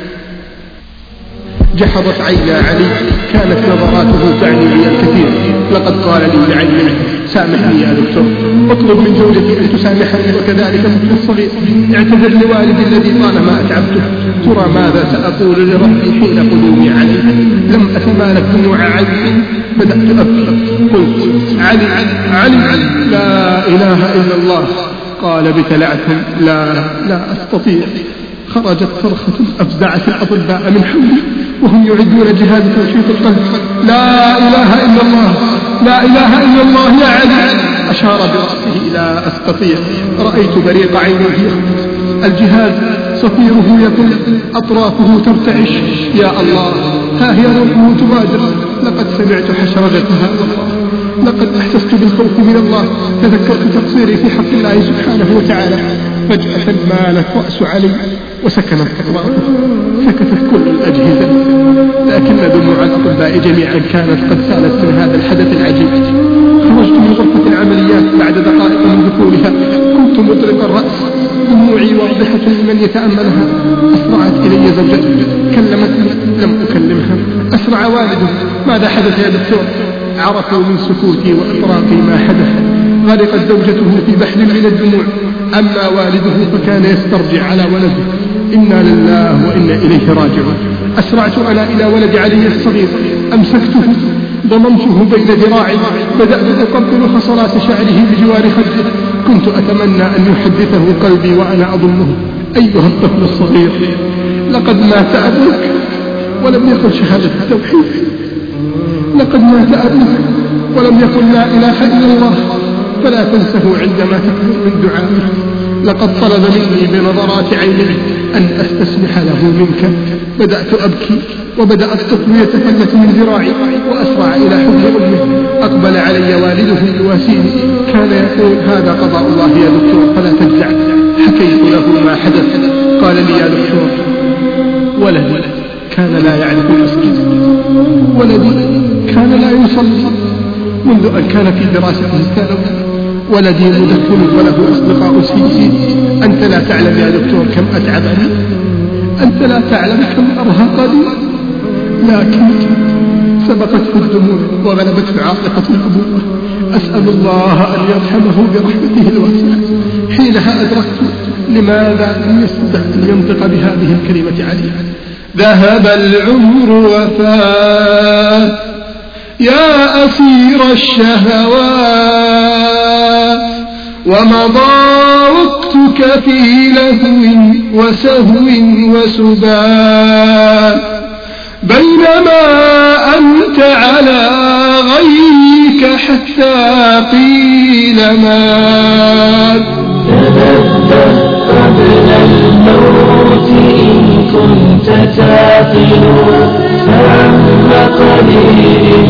جحظت عينا علي كانت نظراته تعني لي الكثير. لقد قال لي لعلمه سامحني يا دكتور، اطلب من زوجتي أن تسامحني، وكذلك مثل الصغير اعتذر لوالدي الذي طالما أتعبته. ترى ماذا سأقول لربي حين قدومي عليه؟ لم أتمالك دموع عيني، بدأت أبكي، قلت علي علي علي لا إله إلا الله. قال بتلعثم لا لا أستطيع. خرجت صرخة أفزعت الأطباء من حولي وهم يعدون جهاز تنشيط القلب. لا إله إلا الله لا إله إلا الله يا علي. أشار برأسه لا أستطيع. رأيت بريق عينيه الجهاز صفيره يقل، أطرافه ترتعش. يا الله ها هي روحه تبادر. لقد سمعت حشرجتها والله، لقد أحسست بالخوف من الله. تذكرت تقصيري في حق الله سبحانه وتعالى. فجأة مالت رأس علي وسكنت أطرافه، سكتت كل الأجهزة، لكن دموع الأطباء جميعا كانت قد سالت من هذا الحدث العجيب. خرجت من غرفة العمليات بعد دقائق من دخولها، كنت مطرق الرأس، دموعي واضحة لمن يتأملها. أسرعت إلي زوجتي، كلمتني، لم أكلمها. أسرع والده. ماذا حدث يا دكتور؟ عرفوا من سكوتي وإطراقي ما حدث. غرقت زوجته في بحر من الدموع، أما والده فكان يسترجع على ولده. إنا لله وإنا إليه راجعون. أسرعت أنا إلى ولد علي الصغير، أمسكته ضممته بين ذراعي، بدأت أقبل خصلات شعره بجوار خده. كنت أتمنى أن يحدثه قلبي وأنا أضمه. أيها الطفل الصغير، لقد مات أبوك ولم يقل شهادة التوحيد. لقد مات أبوك ولم يقل لا إله إلا الله، فلا تنسه عندما تكثر من دعائه. لقد طلب مني بنظرات عينه أن أستسمح له منك. بدأت أبكي وبدأ الطفل يتفلت من ذراعي وأسرع إلى حضن أمه. أقبل علي والده يواسيني، كان يقول هذا قضاء الله يا دكتور فلا تجزع. حكيت له ما حدث. قال لي يا دكتور ولدي كان لا يعرف المسجد، ولدي كان لا يصلي منذ أن كان في دراسته الثانوية، ولدي مدخن وله أصدقاء سيئين. أنت لا تعلم يا دكتور كم أتعبني، أنت لا تعلم كم أرهقني، لكن سبقته الدموع وغلبته عاطفة الأبوة. أسأل الله أن يرحمه برحمته الواسعة. حينها أدركت لماذا لم يستطع أن ينطق بهذه الكلمة عليها. ذهب العمر وفات يا أسير الشهوات، ومضى وقتك في لهو وسهو وسبات، بينما أنت على غيك حتى قيل مات. تنبه قبل الموت إن كنت تعقل، فعم قليل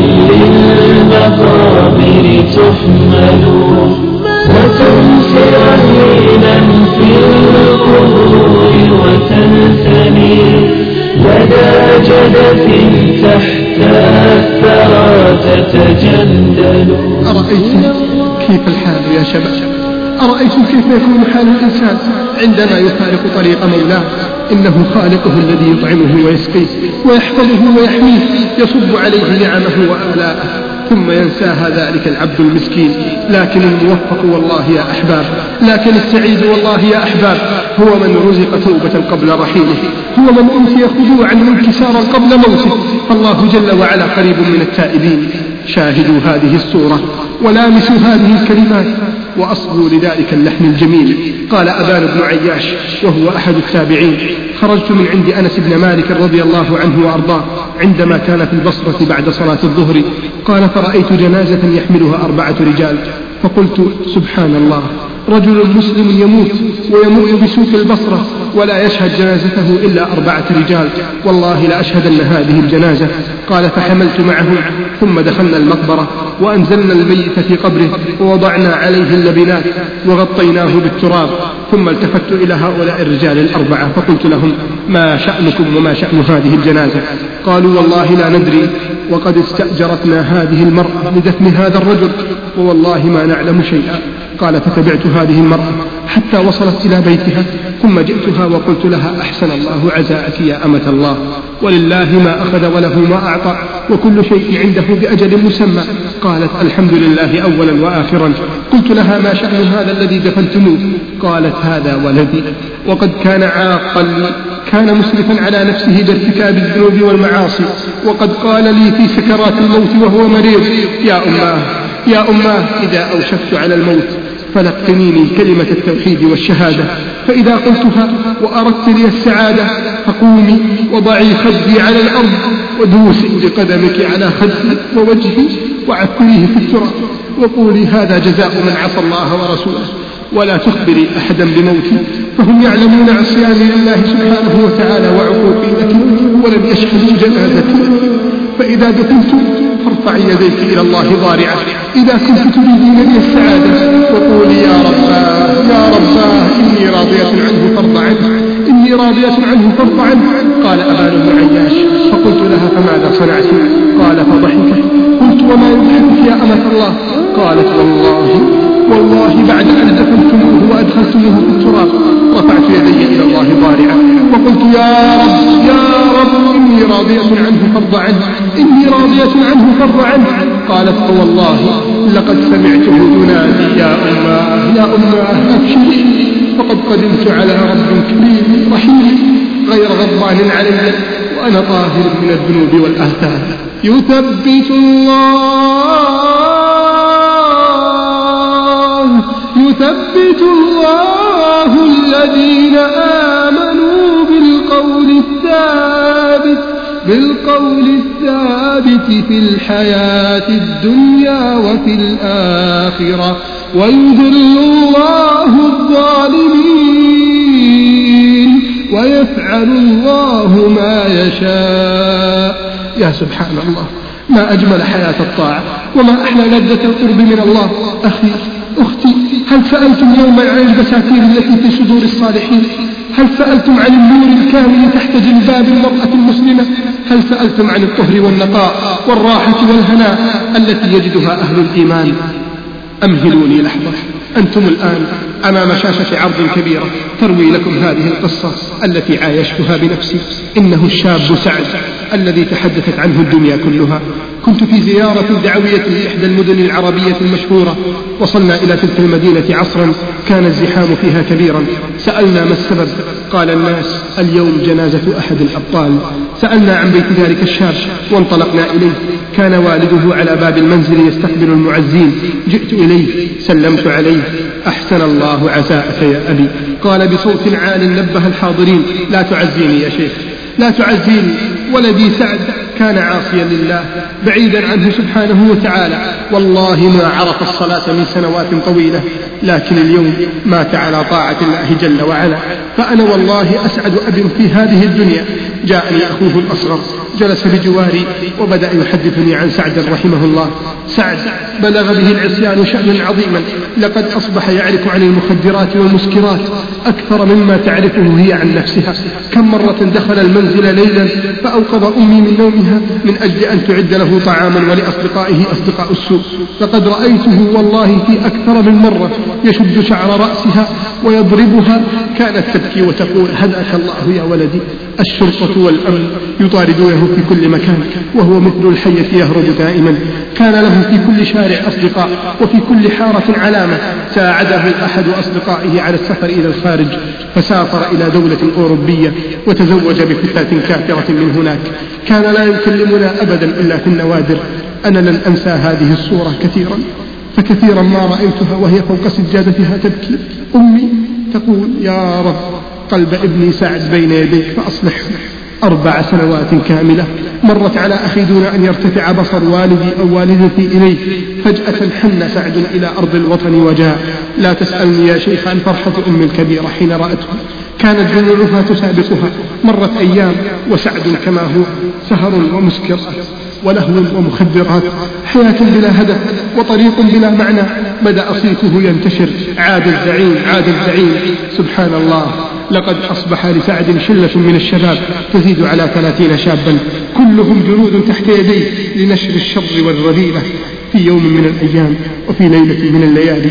للمقابر تحمل، وتنسي رهينا في القبور وتنثني لدى جدث تحت الثرى تتجندل. أرأيتم كيف الحال يا شباب؟ أرأيتم كيف يكون حال الإنسان عندما يفارق طريق مولاه؟ إنه خالقه الذي يطعمه ويسقيه ويحفظه ويحميه، يصب عليه نعمه وآلاءه، ثم ينساها ذلك العبد المسكين. لكن الموفق والله يا أحباب، لكن السعيد والله يا أحباب هو من رزق توبة قبل رحيله، هو من أنسي خضوعا وانكسارا قبل موته. فالله جل وعلا قريب من التائبين. شاهدوا هذه السورة ولامسوا هذه الكلمات وأصغوا لذلك اللحن الجميل. قال أبان بن عياش وهو أحد التابعين: خرجت من عند أنس بن مالك رضي الله عنه وأرضاه عندما كان في البصرة بعد صلاة الظهر. قال: فرأيت جنازة يحملها أربعة رجال، فقلت: سبحان الله، رجل مسلم يموت ويموت بسوق البصرة ولا يشهد جنازته إلا أربعة رجال، والله لأشهدن هذه الجنازة. قال: فحملت معهم ثم دخلنا المقبرة وأنزلنا الميت في قبره ووضعنا عليه اللبنات وغطيناه بالتراب، ثم التفت إلى هؤلاء الرجال الأربعة فقلت لهم: ما شأنكم وما شأن هذه الجنازة؟ قالوا: والله لا ندري، وقد استأجرتنا هذه المرأة لدفن هذا الرجل، ووالله ما نعلم شيئا. قال فتبعت هذه المرأة حتى وصلت إلى بيتها، ثم جئتها وقلت لها أحسن الله عزاءك يا أمة الله، ولله ما أخذ وله ما أعطى وكل شيء عنده بأجل مسمى. قالت الحمد لله أولا وآخرا. قلت لها ما شأن هذا الذي دفنتموه؟ قالت هذا ولدي، وقد كان عاقا، كان مسرفا على نفسه بارتكاب الذنوب والمعاصي، وقد قال لي في سكرات الموت وهو مريض يا أماه يا أماه إذا أوشكت على الموت فلقنيني كلمة التوحيد والشهادة، فإذا قلتها وأردت لي السعادة فقومي وضعي خدي على الأرض ودوسي بقدمك على خدي ووجهي وعثريه في التراب وقولي هذا جزاء من عصى الله ورسوله، ولا تخبري أحدا بموتي، فهم يعلمون عصياني لله سبحانه وتعالى وعقوقي لك ولم يشهدوا جنازتي. فإذا دفنت فارفعي يديك إلى الله ضارعة إذا كنت تريدين لي السعادة، وقولي يا رباه يا رباه إني راضية عنه فارض عنه إني راضية عنه فارض عنه. قال أبان بن عياش فقلت لها فماذا صنعت؟ قال فضحكت. قلت وما يضحكك يا أمة الله؟ قالت والله والله بعد أن دفنتموه وأدخلتموه في التراب رفعت يدي إلى الله ضارعة وقلت يا رب يا رب إني راضية عنه فارض عنه إني راضية عنه فارض عنه. قالت فوالله لقد سمعته ينادي يا أماه يا أماه أبشري فقد قدمت على رب كريم رحيم غير غضبان علي وأنا طاهر من الذنوب والآثام. يثبت الله يثبت الله الذين آمنوا بالقول الثابت بالقول الثابت في الحياة الدنيا وفي الآخرة ويذل الله الظالمين ويفعل الله ما يشاء. يا سبحان الله، ما أجمل حياة الطاعة وما أحلى لذة القرب من الله. أخي أختي، هل سألتم يوما عن البساتين التي في صدور الصالحين؟ هل سألتم عن النور الكامل تحت جلباب المرأة المسلمة؟ هل سألتم عن الطهر والنقاء والراحة والهناء التي يجدها أهل الإيمان؟ أمهلوني لحظة، أنتم الآن أمام شاشة عرض كبيرة تروي لكم هذه القصة التي عايشتها بنفسي. إنه الشاب سعد الذي تحدثت عنه الدنيا كلها. كنت في زيارة دعوية لإحدى المدن العربية المشهورة، وصلنا إلى تلك المدينة عصرا كان الزحام فيها كبيرا. سألنا ما السبب؟ قال الناس اليوم جنازة أحد الأبطال. سألنا عن بيت ذلك الشاب وانطلقنا إليه. كان والده على باب المنزل يستقبل المعزين. جئت إليه سلمت عليه. أحسن الله عزاءك يا أبي. قال بصوت عال نبه الحاضرين لا تعزيني يا شيخ لا تعزيني، ولدي سعد كان عاصيا لله بعيدا عنه سبحانه وتعالى، والله ما عرف الصلاة من سنوات طويلة، لكن اليوم مات على طاعة الله جل وعلا. فأنا والله أسعد أب في هذه الدنيا. جاءني أخوه الأصغر جلس بجواري وبدأ يحدثني عن سعد رحمه الله. سعد بلغ به العصيان شأنا عظيما، لقد أصبح يعرف عن المخدرات والمسكرات أكثر مما تعرفه هي عن نفسها. كم مرة دخل المنزل ليلا فأوقظ أمي من نومها من أجل أن تعد له طعاما ولأصدقائه أصدقاء السوء. لقد رأيته والله في أكثر من مرة يشد شعر رأسها ويضربها، كانت تبكي وتقول هداك الله يا ولدي. الشرطة والأمن يطاردونه في كل مكان وهو مثل الحية يهرب دائما. كان له في كل شارع أصدقاء وفي كل حارة علامة. ساعده أحد أصدقائه على السفر إلى الخارج فسافر إلى دولة أوروبية وتزوج بفتاة كافرة من هناك. كان لا يكلمنا أبدا إلا في النوادر. أنا لن أنسى هذه الصورة كثيرا، فكثيرا ما رأيتها وهي فوق سجادتها تبكي. أمي تقول يا رب قلب ابني سعد بين يديك فأصلحه. أربع سنوات كاملة مرت على أخي دون أن يرتفع بصر والدي أو والدتي إليه. فجأة حن سعد إلى أرض الوطن وجاء. لا تسألني يا شيخ عن فرحة أم الكبيرة حين رأته، كانت دموعها تسابقها. مرت أيام وسعد كما هو، سهر ومسكرات ولهو ومخدرات، حياة بلا هدف وطريق بلا معنى. بدأ صيته ينتشر. عاد الزعيم عاد الزعيم. سبحان الله، لقد أصبح لسعد شلة من الشباب تزيد على ثلاثين شابا كلهم جنود تحت يديه لنشر الشر والرذيلة. في يوم من الأيام وفي ليلة من الليالي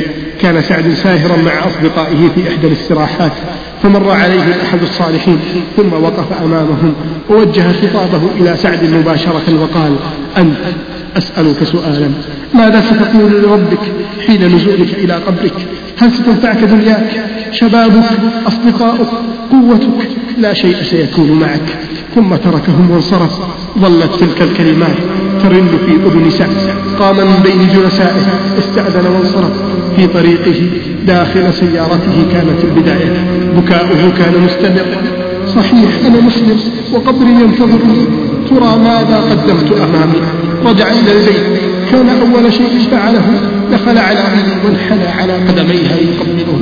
كان سعد ساهرا مع أصدقائه في إحدى الاستراحات، فمر عليه أحد الصالحين ثم وقف أمامهم ووجه خطابه إلى سعد مباشرة وقال: أنت أسألك سؤالا، ماذا ستقول لربك حين نزولك إلى قبرك؟ هل ستنفعك دنياك، شبابك، أصدقاؤك، قوتك؟ لا شيء سيكون معك. ثم تركهم وانصرف. ظلت تلك الكلمات ترن في أذن سعد. قام من بين جلسائه، استأذن وانصرف. في طريقه داخل سيارته كانت البداية. بكاؤه كان مستمرا: صحيح أنا مسلم وقبري ينتظرني، ترى ماذا قدمت أمامي؟ رجع إلى البيت، كان أول شيء فعله دخل على أمي وانحنى على قدميها يقبله،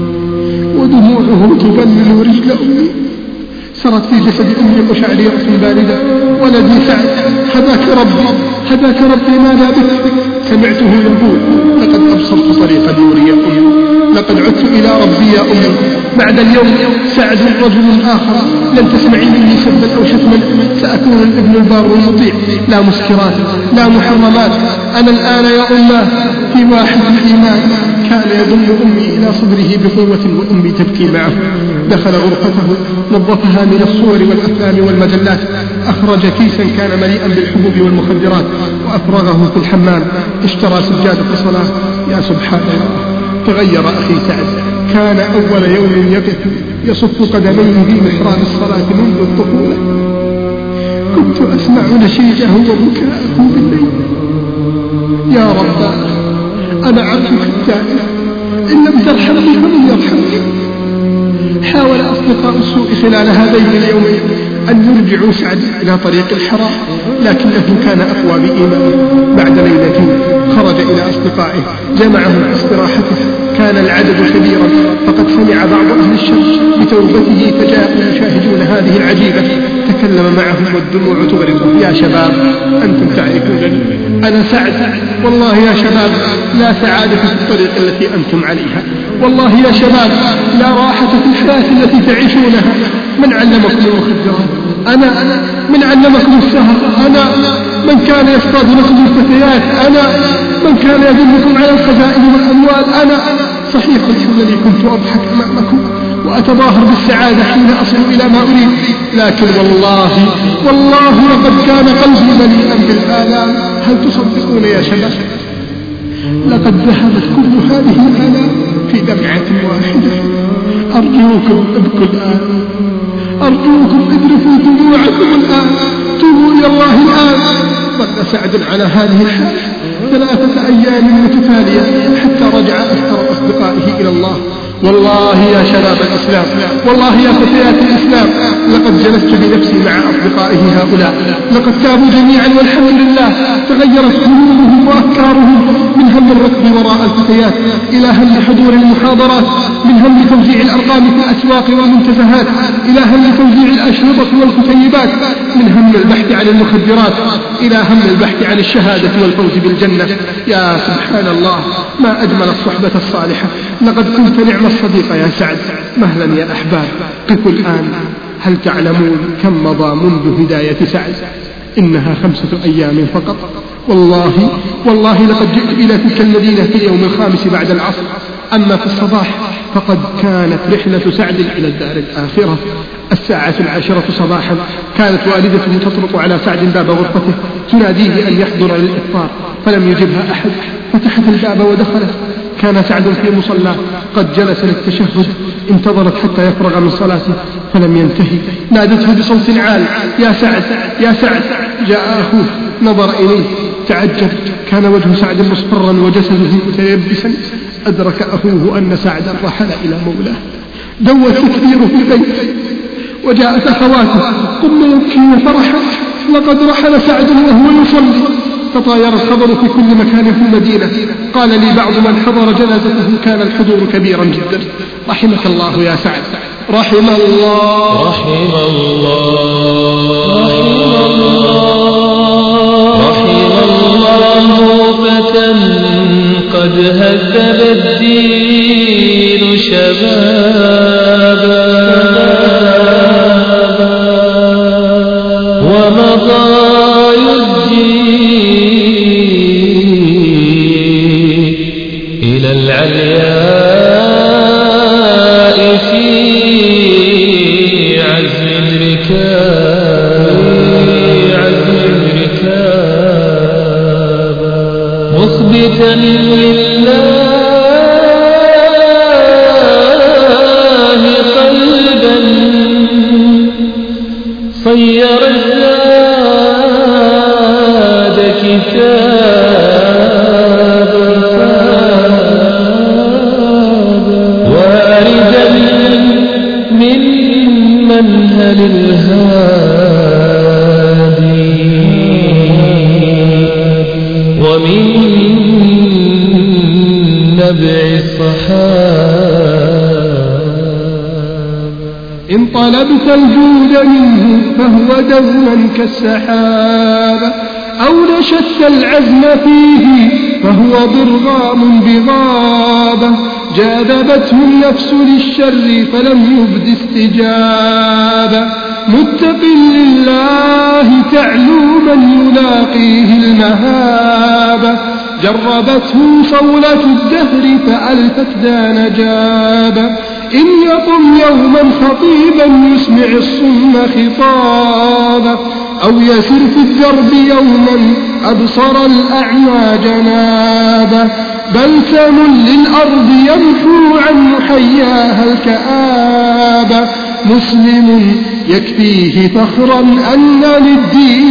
ودموعه تبلل رجل أمي. سرت في جسد أمي قشعريرة باردة: ولدي سعد، هداك ربي، هداك ربي، ماذا بك؟ سمعته يقول: لقد أبصرت طريق النور يا أمي، لقد عدت إلى ربي يا أمي. بعد اليوم سعد رجل آخر، لن تسمعي مني سبا أو شتما، سأكون الابن البار المطيع، لا مسكرات، لا محرمات. أنا الآن يا أمه في واحد الإيمان. كان يضم أمي إلى صدره بقوة وأمي تبكي معه. دخل غرفته، نظفها من الصور والأفلام والمجلات، أخرج كيسا كان مليئا بالحبوب والمخدرات وأفرغه في الحمام. اشترى سجادة صلاة. يا سبحان الله، تغير أخي سعد. كان أول يوم يقف يصف قدميه في محراب الصلاة منذ الطفولة. كنت أسمع نشيجه وبكاءه بالليل. يا رب، أنا عبدك التائب، إن لم ترحمني فمن يرحمني. حاول أصدقاء السوء خلال هذين اليومين أن يرجعوا سعد إلى طريق الحرام، لكنه كان أقوى بإيمانه. بعد ليلة خرج إلى أصدقائه، جمعهم في استراحته. كان العدد كبيرا، فقد سمع بعض أهل الشر بتوبته فجاءوا يشاهدون هذه العجيبة. تكلم معهم والدموع تبرد: يا شباب، أنتم تعرفونني، أنا سعد. والله يا شباب لا سعادة في الطريق التي أنتم عليها، والله يا شباب لا راحة في الحياة التي تعيشونها. من علمكم المخدرات؟ أنا. من علمكم السهر؟ أنا. من كان يصطاد لكم الفتيات؟ أنا. من كان يدلكم على الخزائن والأموال؟ أنا. صحيح أنني كنت أضحك أمامكم وأتظاهر بالسعادة حين أصل إلى ما أريد، لكن والله والله لقد كان قلبي مليئا بالآلام. هل تصدقون يا شباب؟ لقد ذهبت كل هذه الآلام في دمعة واحدة. أرجوكم ابكوا الآن، أرجوكم اذرفوا دموعكم الآن، توبوا إلى الله الآن. ظل سعد على هذه الحال ثلاثة أيام متتالية حتى رجع أكثر أصدقائه إلى الله. والله يا شباب الإسلام، والله يا فتيات الإسلام، لقد جلست بنفسي مع أصدقائه هؤلاء. لقد تابوا جميعا والحمد لله. تغيرت قلوبهم وأفكارهم من هم الركض وراء الفتيات إلى هم حضور المحاضرات، من هم توزيع الأرقام في الأسواق والمنتزهات إلى هم توزيع الأشرطة والكتيبات، من هم البحث عن المخدرات إلى هم البحث عن الشهادة والفوز بالجنة. يا سبحان الله، ما أجمل الصحبة الصالحة. لقد كنت نعم الصديق يا سعد. مهلا يا أحباب، قفوا الآن. هل تعلمون كم مضى منذ هداية سعد؟ إنها خمسة أيام فقط. والله والله لقد جئت إلى تلك المدينة في اليوم الخامس بعد العصر. أما في الصباح فقد كانت رحلة سعد إلى الدار الآخرة. الساعة العاشرة صباحا كانت والدته تطرق على سعد باب غرفته تناديه أن يحضر للإفطار، فلم يجبها أحد. فتحت الباب ودخلت. كان سعد في مصلى قد جلس للتشهد. انتظرت حتى يفرغ من صلاته فلم ينتهي. نادته بصوت عال: يا سعد، يا سعد. جاء أخوه، نظر إليه، تعجب. كان وجه سعد مصفرا وجسده متيبسا. أدرك أخوه أن سعدا رحل إلى مولاه. دوى التكبير في البيت، وجاءت أخواته قمن يبكين فرحا: لقد رحل سعد وهو يصلي. تطاير الخبر في كل مكان في المدينة. قال لي بعض من حضر جنازته: كان الحضور كبيرا جدا. رحمك الله يا سعد، رحم الله، رحم الله، رحم الله فتى قد هذب الدين شبابا ومضى إلى العلياء في عزم الركاب عزم الركاب مخبتا لله قلبا صير الزاد كتابا واردا من منهل الهادي ومن نبع الصحابة إن طلبت الجود منه فهو دوما كالسحاب أو نشدت العزم فيه فهو ضرغام بغابة جاذبته النفس للشر فلم يبد استجابة متق لله تعلو من يلاقيه المهابة جربته صولة الدهر فألفت ذا نجابة إن يقم يوما خطيبا يسمع الصم خطابا أو يسر في الدرب يوما أبصر الأعمى جنابا بلسم للأرض يمحو عن محياها الكآبة مسلم يكفيه فخرا أن للدين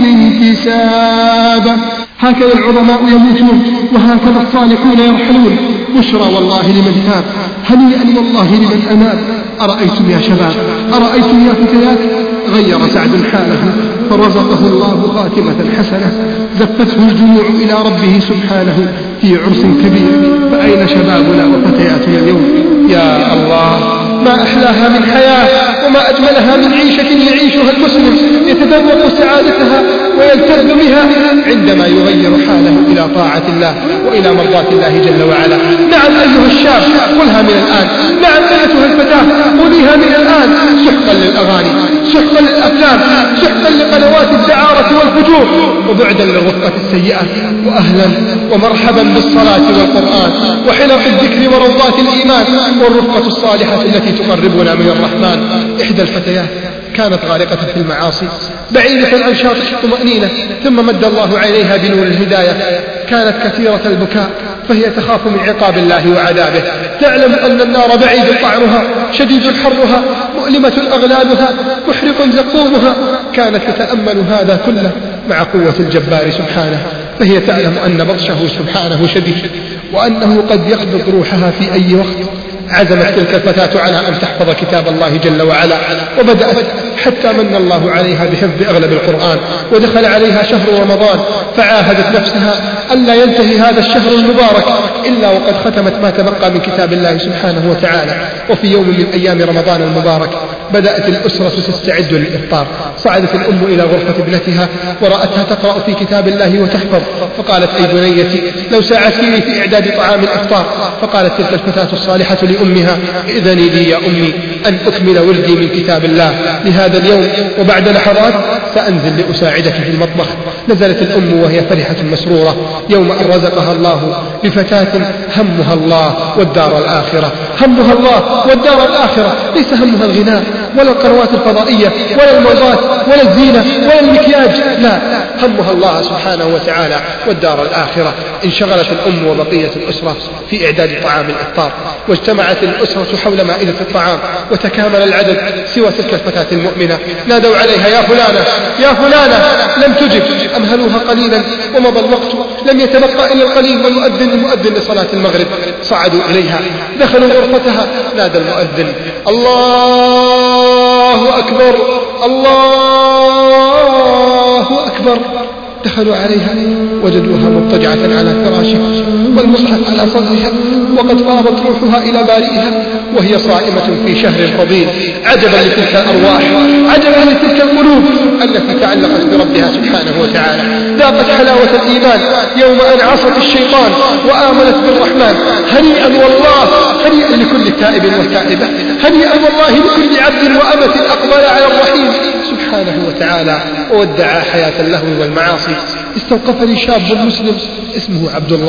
انتسابا هكذا العظماء يموتون وهكذا الصالحون يرحلون بشرى والله لمن تاب هنيئا والله لمن أناب أرأيتم يا شباب أرأيتم يا فتيات غير سعد حاله فرزقه الله خاتمة حسنة زفته الجموع إلى ربه سبحانه في عرس كبير فأين شبابنا وفتياتنا اليوم يا الله ما أحلاها من حياة وما أجملها من عيشة يعيشها المسلم يتذوق سعادتها ويلتذ بها عندما يغير حاله إلى طاعة الله وإلى مرضاة الله جل وعلا. نعم أيها الشاب قلها من الآن، نعم أيتها الفتاة قوليها من الآن. سحقا للأغاني، سحقا للأفلام، سحقا لقنوات الدعارة والفجور، وبعدا للرفقة السيئة، وأهلا ومرحبا بالصلاة والقرآن وحلق الذكر وروضات الإيمان والرفقة الصالحة التي تقربنا من الرحمن. إحدى الفتيات كانت غارقة في المعاصي بعيدة عن شاطئ الطمأنينة، ثم مد الله عليها بنور الهداية. كانت كثيرة البكاء فهي تخاف من عقاب الله وعذابه، تعلم أن النار بعيد طعمها، شديد حرها، مؤلمة أغلالها، محرق زقومها. كانت تتأمل هذا كله مع قوة الجبار سبحانه، فهي تعلم أن بطشه سبحانه شديد وأنه قد يقبض روحها في أي وقت. عزمت تلك الفتاة على أن تحفظ كتاب الله جل وعلا، وبدأت حتى من الله عليها بحفظ أغلب القرآن، ودخل عليها شهر رمضان فعاهدت نفسها ألا ينتهي هذا الشهر المبارك إلا وقد ختمت ما تبقى من كتاب الله سبحانه وتعالى. وفي يوم من أيام رمضان المبارك بدأت الأسرة تستعد للإفطار. صعدت الأم إلى غرفة ابنتها ورأتها تقرأ في كتاب الله وتحفظ، فقالت: أي بنيتي لو ساعدتني في إعداد طعام الإفطار. فقالت تلك الفتاة الصالحة لأمها: إذني لي يا أمي أن أكمل وردي من كتاب الله لهذا اليوم، وبعد لحظات سأنزل لأساعدك في المطبخ. نزلت الأم وهي فرحة مسرورة يوم أن رزقها الله بفتاة همها الله والدار الآخرة. همها الله والدار الآخرة، ليس همها الغناء ولا القنوات الفضائية ولا الموضات ولا الزينة ولا المكياج، لا، همها الله سبحانه وتعالى والدار الآخرة. انشغلت الأم وبقية الأسرة في إعداد طعام الإفطار، واجتمعت الأسرة حول مائدة الطعام وتكامل العدد سوى تلك الفتاة المؤمنة. نادوا عليها: يا فلانة يا فلانة، لم تجب. أمهلوها قليلا ومضى الوقت، لم يتبقى إلا القليل ويؤذن المؤذن لصلاة المغرب. صعدوا إليها، دخلوا غرفتها، نادى المؤذن: الله أكبر الله أكبر. دخلوا عليها وجدوها مضطجعة على فراشها والمصحف على صدرها، وقد فاضت روحها إلى بارئها وهي صائمة في شهر فضيل. عجبا لتلك الأرواح، عجبا لتلك القلوب التي تعلقت بربها سبحانه وتعالى. ذاقت حلاوة الإيمان يوم أن عصت الشيطان وآمنت بالرحمن. هنيئا والله، هنيئا لكل تائب والتائبة، هنيئا والله لكل عبد وأمة أقبل على الرحيم سبحانه وتعالى وودع حياة اللهو والمعاصي. استوقفني شاب مسلم اسمه عبد الله،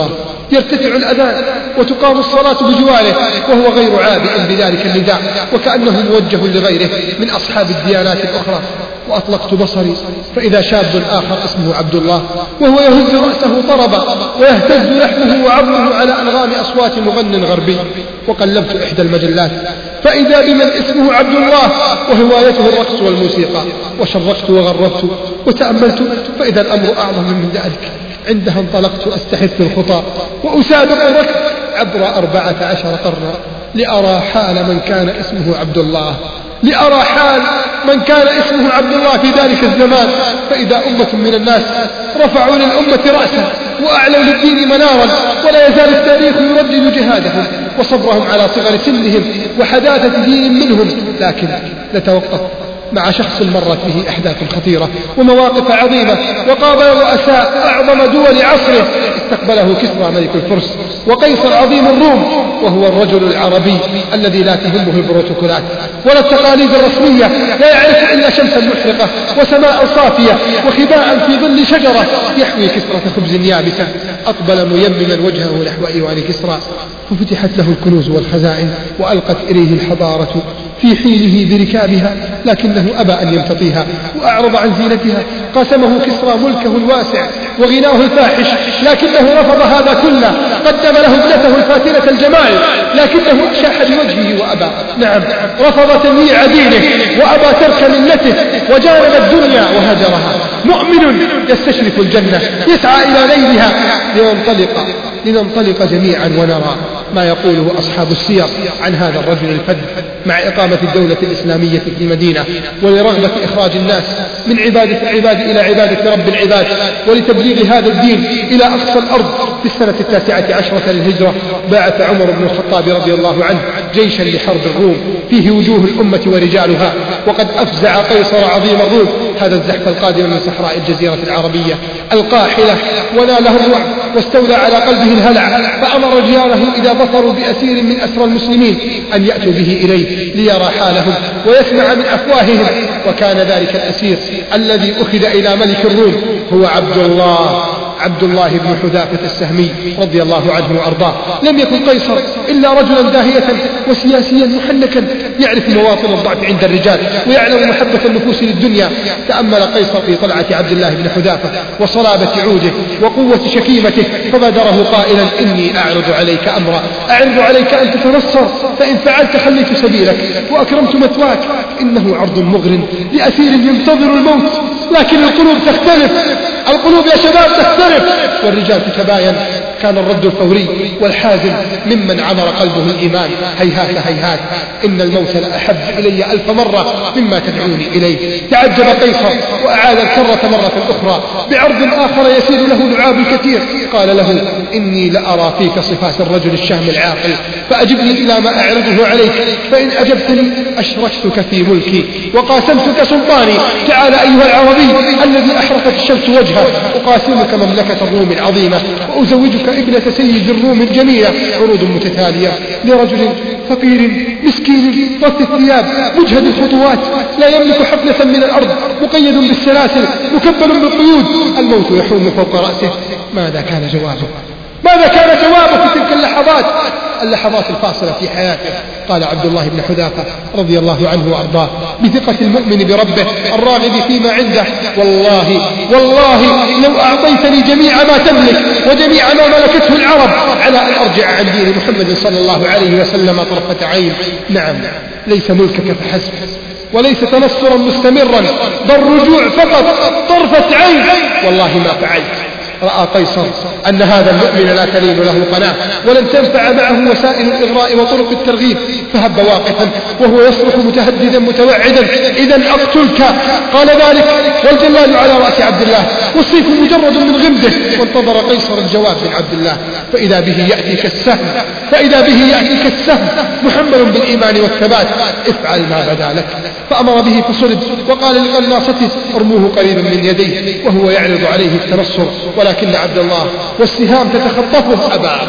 يرتفع الأذان وتقام الصلاة بجواره وهو غير عابئ بذلك النداء وكأنه موجه لغيره من أصحاب الديانات الأخرى. وأطلقت بصري فإذا شاب آخر اسمه عبد الله وهو يهز رأسه طربا ويهتز لحمه وعظمه على أنغام أصوات مغن غربي. وقلبت إحدى المجلات فإذا بمن اسمه عبد الله وهوايته الرقص والموسيقى. وشرقت وغربت وتأملت فإذا الأمر أعظم من ذلك. عندها انطلقت أستحث الخطى وأسابق الركب عبر أربعة عشر قرنا لأرى حال من كان اسمه عبد الله لأرى حال من كان اسمه عبد الله في ذلك الزمان. فإذا أمة من الناس رفعوا للأمة رأسا وأعلوا للدين منارا ولا يزال التاريخ يردد جهادهم وصبرهم على صغر سنهم وحداثة دين منهم. لكن نتوقف مع شخص مرت به أحداث خطيرة ومواقف عظيمة وقابل رؤساء أعظم دول عصره. استقبله كسرى ملك الفرس وقيصر عظيم الروم وهو الرجل العربي الذي لا تهمه البروتوكولات ولا التقاليد الرسمية، لا يعرف إلا شمسا محرقة وسماء صافية وخباء في ظل شجرة يحوي كسرة خبز يابسة. أقبل ميمما وجهه نحو إيوان كسرى ففتحت له الكنوز والخزائن وألقت إليه الحضارة في حيله بركابها، لكنه أبى أن يمتطيها وأعرض عن زينتها. قاسمه كسرى ملكه الواسع وغناه الفاحش لكنه رفض هذا كله. قدم له ابنته الفاتنة الجمال لكنه شاح بوجهه وأبى. نعم، رفض تنويع دينه وأبى ترك ملته وجانب الدنيا وهجرها. مؤمن يستشرف الجنة يسعى إلى ليلها. لننطلق لننطلق جميعا ونرى ما يقوله أصحاب السير عن هذا الرجل الفذ مع إقامة الدولة الإسلامية في المدينة ولرغبة إخراج الناس من عبادة العباد إلى عبادة رب العباد ولتبليغ هذا الدين إلى أقصى الأرض. في السنة التاسعة عشرة للهجرة بعث عمر بن الخطاب رضي الله عنه جيشا لحرب الروم فيه وجوه الأمة ورجالها. وقد أفزع قيصر عظيم الروم هذا الزحف القادم من صحراء الجزيرة العربية القاحلة وناله الرعب واستولى على قلبه الهلع. فأمر رجاله إذا بصروا بأسير من أسرى المسلمين أن يأتوا به إليه ليرى حالهم ويسمع من أفواههم. وكان ذلك الأسير الذي أخذ إلى ملك الروم هو عبد الله عبد الله بن حذافة السهمي رضي الله عنه وأرضاه. لم يكن قيصر إلا رجلا داهية وسياسيا محنكا يعرف مواطن الضعف عند الرجال ويعلم محبة النفوس للدنيا. تأمل قيصر في طلعة عبد الله بن حذافة وصلابة عوده وقوة شكيمته فبادره قائلا: إني أعرض عليك أمرا أعرض عليك أن تتنصر، فإن فعلت خليت سبيلك وأكرمت مثواك. إنه عرض مغر لأسير ينتظر الموت، لكن القلوب تختلف، القلوب يا شباب تختلف والرجال تتباين. كان الرد الفوري والحازم ممن عمر قلبه الإيمان. هيهات هيهات إن الموت لأحب إلي ألف مرة مما تدعوني إليه. تعجب قيصر وأعاد الكرة مرة أخرى بعرض آخر يسير له لعاب كثير. قال له: إني لأرى فيك صفات الرجل الشهم العاقل، فأجبني إلى ما أعرضه عليك، فإن أجبتني أشركتك في ملكي وقاسمتك سلطاني. تعال أيها العربي الذي أحرقت الشمس وجهه، أقاسمك مملكة الروم العظيمة وأزوجك ابنة سيد الروم الجميلة. عروض متتالية لرجل فقير مسكين رث الثياب مجهد الخطوات لا يملك حفنة من الأرض، مقيد بالسلاسل مكبل بالقيود، الموت يحوم فوق رأسه. ماذا كان جوابه؟ ماذا كان جوابه في تلك اللحظات اللحظات الفاصلة في حياته؟ قال عبد الله بن حذافة رضي الله عنه وأرضاه بثقة المؤمن بربه الراغب فيما عنده: والله والله لو أعطيتني جميع ما تملك وجميع ما ملكته العرب على أن أرجع عن دين محمد صلى الله عليه وسلم طرفة عين. نعم، ليس ملكك فحسب وليس تنصرا مستمرا، بل رجوع فقط طرفة عين. والله ما فعلت. رأى قيصر أن هذا المؤمن لا تلين له قناة ولن تنفع معه وسائل الإغراء وطرق الترغيب، فهب واقفا وهو يصرخ متهددا متوعدا: إذا أقتلك. قال ذلك والجلال على رأس عبد الله والسيف مجرد من غمده. وانتظر قيصر الجواب من عبد الله، فإذا به يأتي كالسهم فإذا به يأتي كالسهم محمل بالإيمان والثبات: افعل ما بدا لك. فأمر به فصلب وقال لقناصته: ارموه قريبا من يديه، وهو يعرض عليه التنصر، ولكن عبد الله والسهام تتخطفه أبى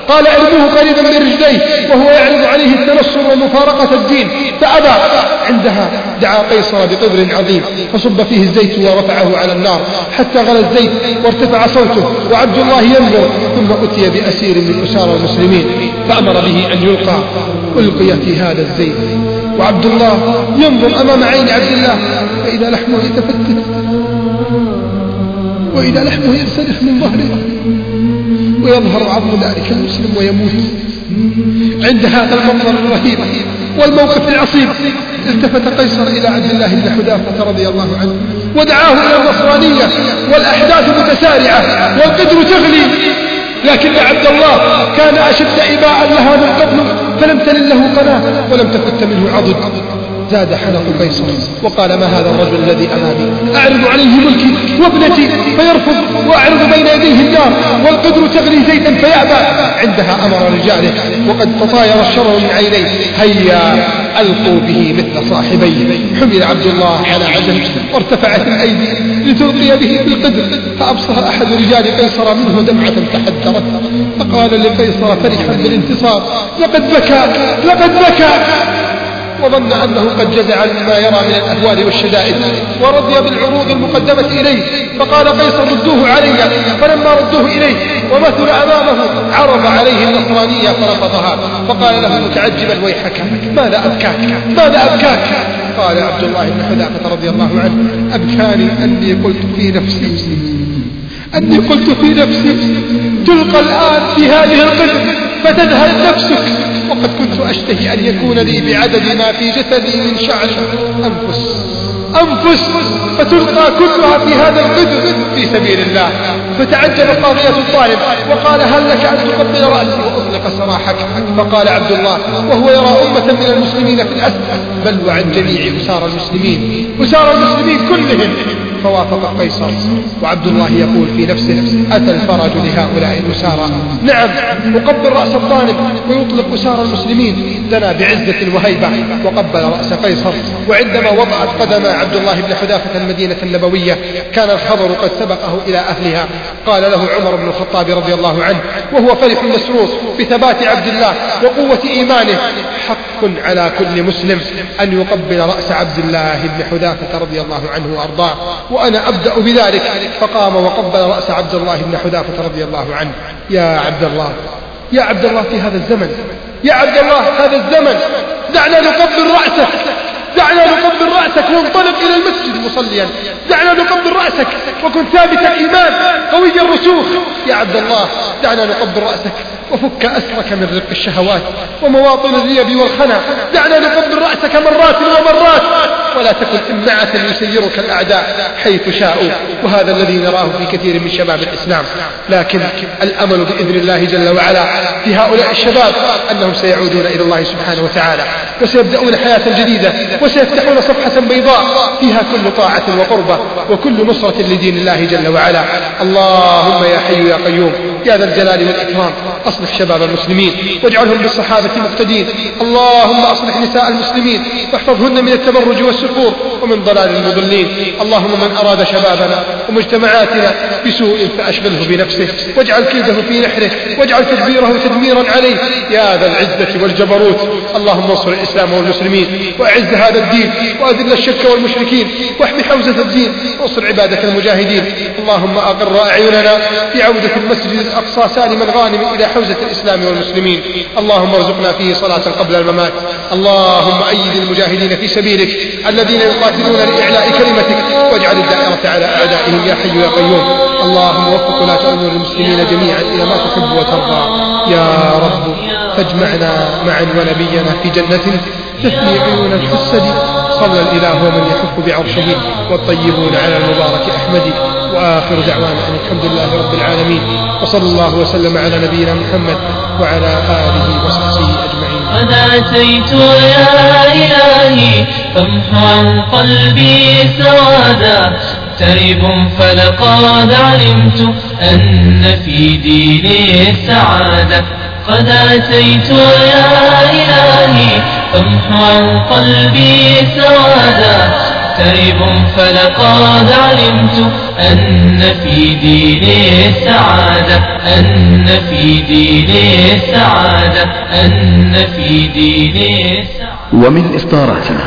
قال ارموه قريبا من رجليه وهو يعرض عليه التنصر ومفارقة الدين فأبى. عندها دعا قيصر بقدر عظيم فصب فيه الزيت ورفعه على النار حتى غلى الزيت وارتفع صوته وعبد الله ينظر، ثم أتي بأسير من أسار المسلمين فأمر به أن يلقى. ألقي في هذا الزيت وعبد الله ينظر أمام عين عبد الله فإذا لحمه يتفتت وإذا لحمه ينسلخ من ظهره ويظهر عظم ذلك المسلم ويموت. عند هذا المنظر الرهيب والموقف العصيب التفت قيصر إلى عبد الله بن حذافة رضي الله عنه ودعاه إلى النصرانية والأحداث متسارعة والقدر تغلي، لكن عبد الله كان أشد إباء لها من قبل فلم تلل له قناة ولم تفت منه عضد. زاد حنق قيصر وقال ما هذا الرجل الذي أمامي أعرض عليه ملكي وابنتي فيرفض وأعرض بين يديه النار والقدر تغلي زيتا فيأبى. عندها أمر رجاله وقد تطاير الشرر من عينيه هيا ألقوا به مثل صاحبيه. حمل عبد الله على عجل وارتفعت الأيدي لتلقي به في القدر فأبصر أحد رجال قيصر منه دمعة تحدرت فقال لقيصر فرحا بالانتصار لقد بكى لقد بكى وظن أنه قد جزع مما يرى من الأهوال والشدائد ورضي بالعروض المقدمة إليه فقال قيصر ردوه علي. فلما ردوه إليه ومثل أمامه عرض عليه النصرانية فرفضها فقال له متعجبا ويحك ماذا أبكاك ماذا أبكاك؟ قال عبد الله بن حذافة رضي الله عنه أبكاني أني قلت في نفسي أني قلت في نفسي تلقى الآن في هذه القدر فتذهل نفسك وقد كنت أشتهي أن يكون لي بعدد ما في جسدي من شعر أنفس أنفس فتلقى كلها في هذا القدر في سبيل الله. فتعجب قاضية الطالب وقال هل لك أن تقبل رأسي وأطلق سراحك؟ فقال عبد الله وهو يرى أمة من المسلمين في الأسر بل وعن جميع أسار المسلمين أسار المسلمين كلهم. فوافق قيصر وعبد الله يقول في نفسه أتى الفرج لهؤلاء الأسارى. نعم أقبل رأس الطالب ويطلق أسار المسلمين دنا بعزة وهيبة وقبل رأس قيصر. وعندما وضعت قدم عبد الله بن حذافة المدينة النبوية كان الخبر قد سبقه إلى أهلها. قال له عمر بن الخطاب رضي الله عنه وهو فرح مسرور بثبات عبد الله وقوة إيمانه حق على كل مسلم أن يقبل رأس عبد الله بن حذافة رضي الله عنه وأرضاه وأنا أبدأ بذلك. فقام وقبل رأس عبد الله بن حذافة رضي الله عنه. يا عبد الله يا عبد الله في هذا الزمن يا عبد الله هذا الزمن دعنا نقبل رأسك دعنا نقبل رأسك وانطلق إلى المسجد مصليا. دعنا نقبل رأسك وكن ثابت الإيمان قوي الرسوخ. يا عبد الله دعنا نقبل رأسك وفك أسرك من رق الشهوات ومواطن الريب والخنا. دعنا نقبل رأسك مرات ومرات ولا تكن إمعة يسيرك الأعداء حيث شاءوا. وهذا الذي نراه في كثير من شباب الإسلام. لكن الأمل بإذن الله جل وعلا في هؤلاء الشباب أنهم سيعودون إلى الله سبحانه وتعالى وسيبدأون حياة جديدة وسيفتحون صفحة بيضاء فيها كل طاعة وقربة وكل نصرة لدين الله جل وعلا. اللهم يا حي يا قيوم يا ذا الجلال والإكرام أصلح شباب المسلمين واجعلهم بالصحابة مقتدين. اللهم أصلح نساء المسلمين واحفظهن من التبرج والسفور ومن ضلال المضلين. اللهم من أراد شبابنا ومجتمعاتنا بسوء فأشغله بنفسه واجعل كيده في نحره واجعل تدبيره تدميرا عليه يا ذا العزة والجبروت. اللهم انصر الإسلام والمسلمين وأعز هذا الدين وأذل الشرك والمشركين واحمي حوزة الدين وانصر عبادك المجاهدين. اللهم أقر أعيننا في عودة المسجد الأقصى سالما غانما إلى حوزة الإسلام والمسلمين. اللهم ارزقنا فيه صلاة قبل الممات. اللهم أيد المجاهدين في سبيلك الذين يقاتلون لإعلاء كلمتك واجعل الدائرة على أعدائهم يا حي يا قيوم. اللهم وفق ولاة أمور المسلمين جميعا إلى ما تحب وترضى يا رب. فاجمعنا معا ونبينا في جنة تثني عيون الحسد. صلى الإله ومن يحف بعرشه والطيبون على المبارك أحمد. وآخر دعوانا أن الحمد لله رب العالمين وصلى الله وسلم على نبينا محمد وعلى آله وصحبه أجمعين. قد أتيت يا إلهي فامح عن قلبي سوادا ترب فلقد علمت أن في ديني السعادة. قد أتيت يا إلهي فامح عن قلبي سوادا تائب فلقد علمت أن في ديني السعادة أن في ديني السعادة أن في ديني السعادة. ومن إصداراتنا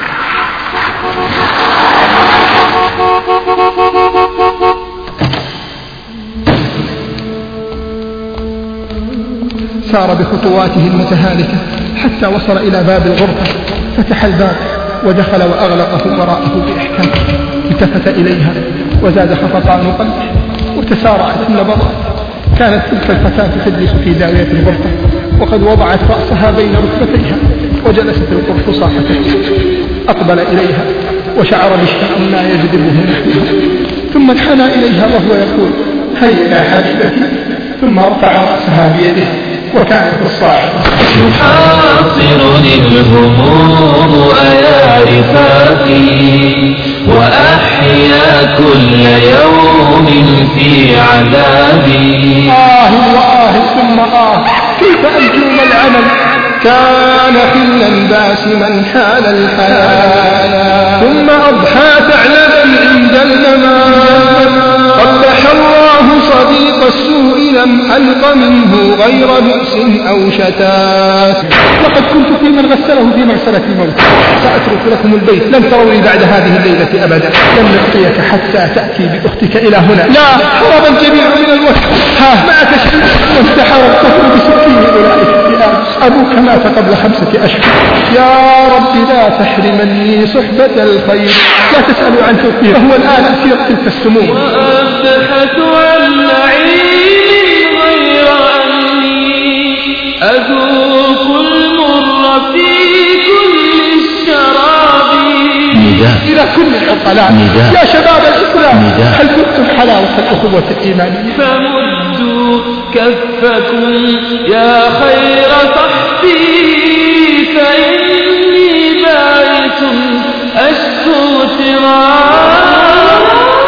سار بخطواته المتهالكة حتى وصل إلى باب الغرفة، فتح الباب ودخل وأغلقه وراءه بإحكام. التفت إليها وزاد خفقان قلبه وتسارعت النبضات. كانت تلك الفتاة تجلس في زاوية الغرفة وقد وضعت رأسها بين ركبتيها وجلست القرفصاء تبكي. أقبل إليها وشعر بالشأن لا يجذبه نحوها، ثم انحنى إليها وهو يقول: هيا يا حبيبتي. ثم رفع رأسها بيده وكانت الصاعقة. يحاصرني الهموم أيا رفاقي وأحيا كل يوم في عذابي. آه وآه ثم آه، كيف أنجوم العمل كان خلا باسما حال الحياة، ثم أضحى ثعلبا عند الممات. قبح الله صديق السوء لم ألق منه غير بؤس أو شتات. لقد كنت في من غسله في مغسلة الموت. سأترك لكم البيت، لن تروني بعد هذه الليلة أبدا. لن نبقيك حتى تأتي بأختك إلى هنا. لا، هرب الجميع من الوحش. ها معك شيء؟ وانتحر الطفل بسكين أولئك الذئاب. أبوك مات قبل خمسة أشهر. يا رب لا تحرمني صحبة الخير. لا تسألوا عن توفيق، فهو الآن أسير تلك السموم. وأبحث عن نعيم غير أني أذوق المر في كل الشراب. نداء إلى كل العقلاء نداء يا شباب الإسلام، نداء. هل ذقتم حلاوة الأخوة الإيمانية؟ فمدوا كفكم يا خير صحبي فإني بائس أشكو سراب.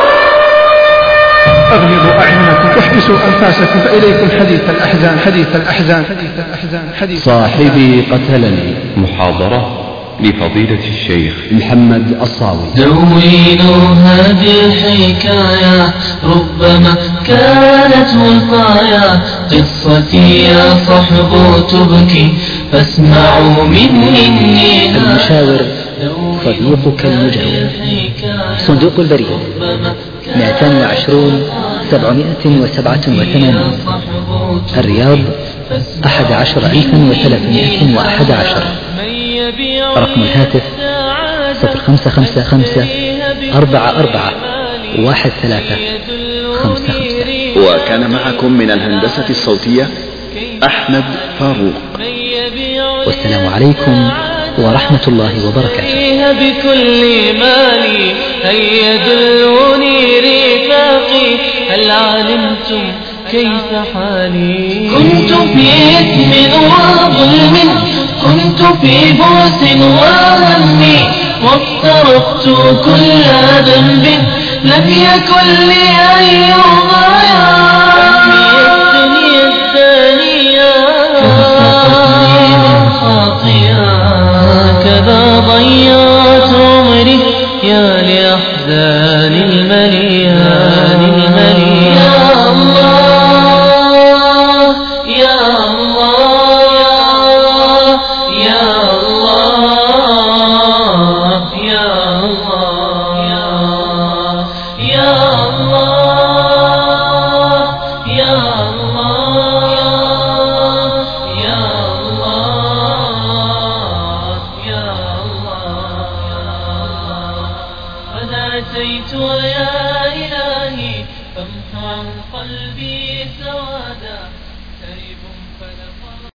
أغمضوا أعينكم واحبسوا أنفاسكم فإليكم حديث الأحزان حديث الأحزان حديث الأحزان حديث صاحبي قتلني. محاضرة لفضيلة الشيخ محمد الصاوي. دونوا هذه الحكاية ربما كانت وصايا. قصتي يا صحب تبكي فاسمعوا مني النداء. المشاور صديقك المجاور. صندوق البريد مئتان وعشرون سبعمائة وسبعة وثمانين. الرياض أحد عشر ألفا وثلاثمائة وأحد عشر. رقم الهاتف صفر خمسة خمسة خمسة أربعة أربعة واحد ثلاثة خمسة خمسة. وكان معكم من الهندسة الصوتية أحمد فاروق. والسلام عليكم ورحمة الله وبركاته. بكل مالي هيا دلوني رفاقي هل علمتم كيف حالي. كنت في إثم وظلم كنت في بؤس وهم وافترقت كل ذنب لم يكن لي أي غاية. الدنيا الثانية وسقتني من خاطئة كذا ضيعت عمري يا لأحزان المليان المليان. يا الله يا الله يا الله يا الله يا الله يا الله يا الله يا الله. قد أتيت يا إلهي فامح عن قلبي سوادا.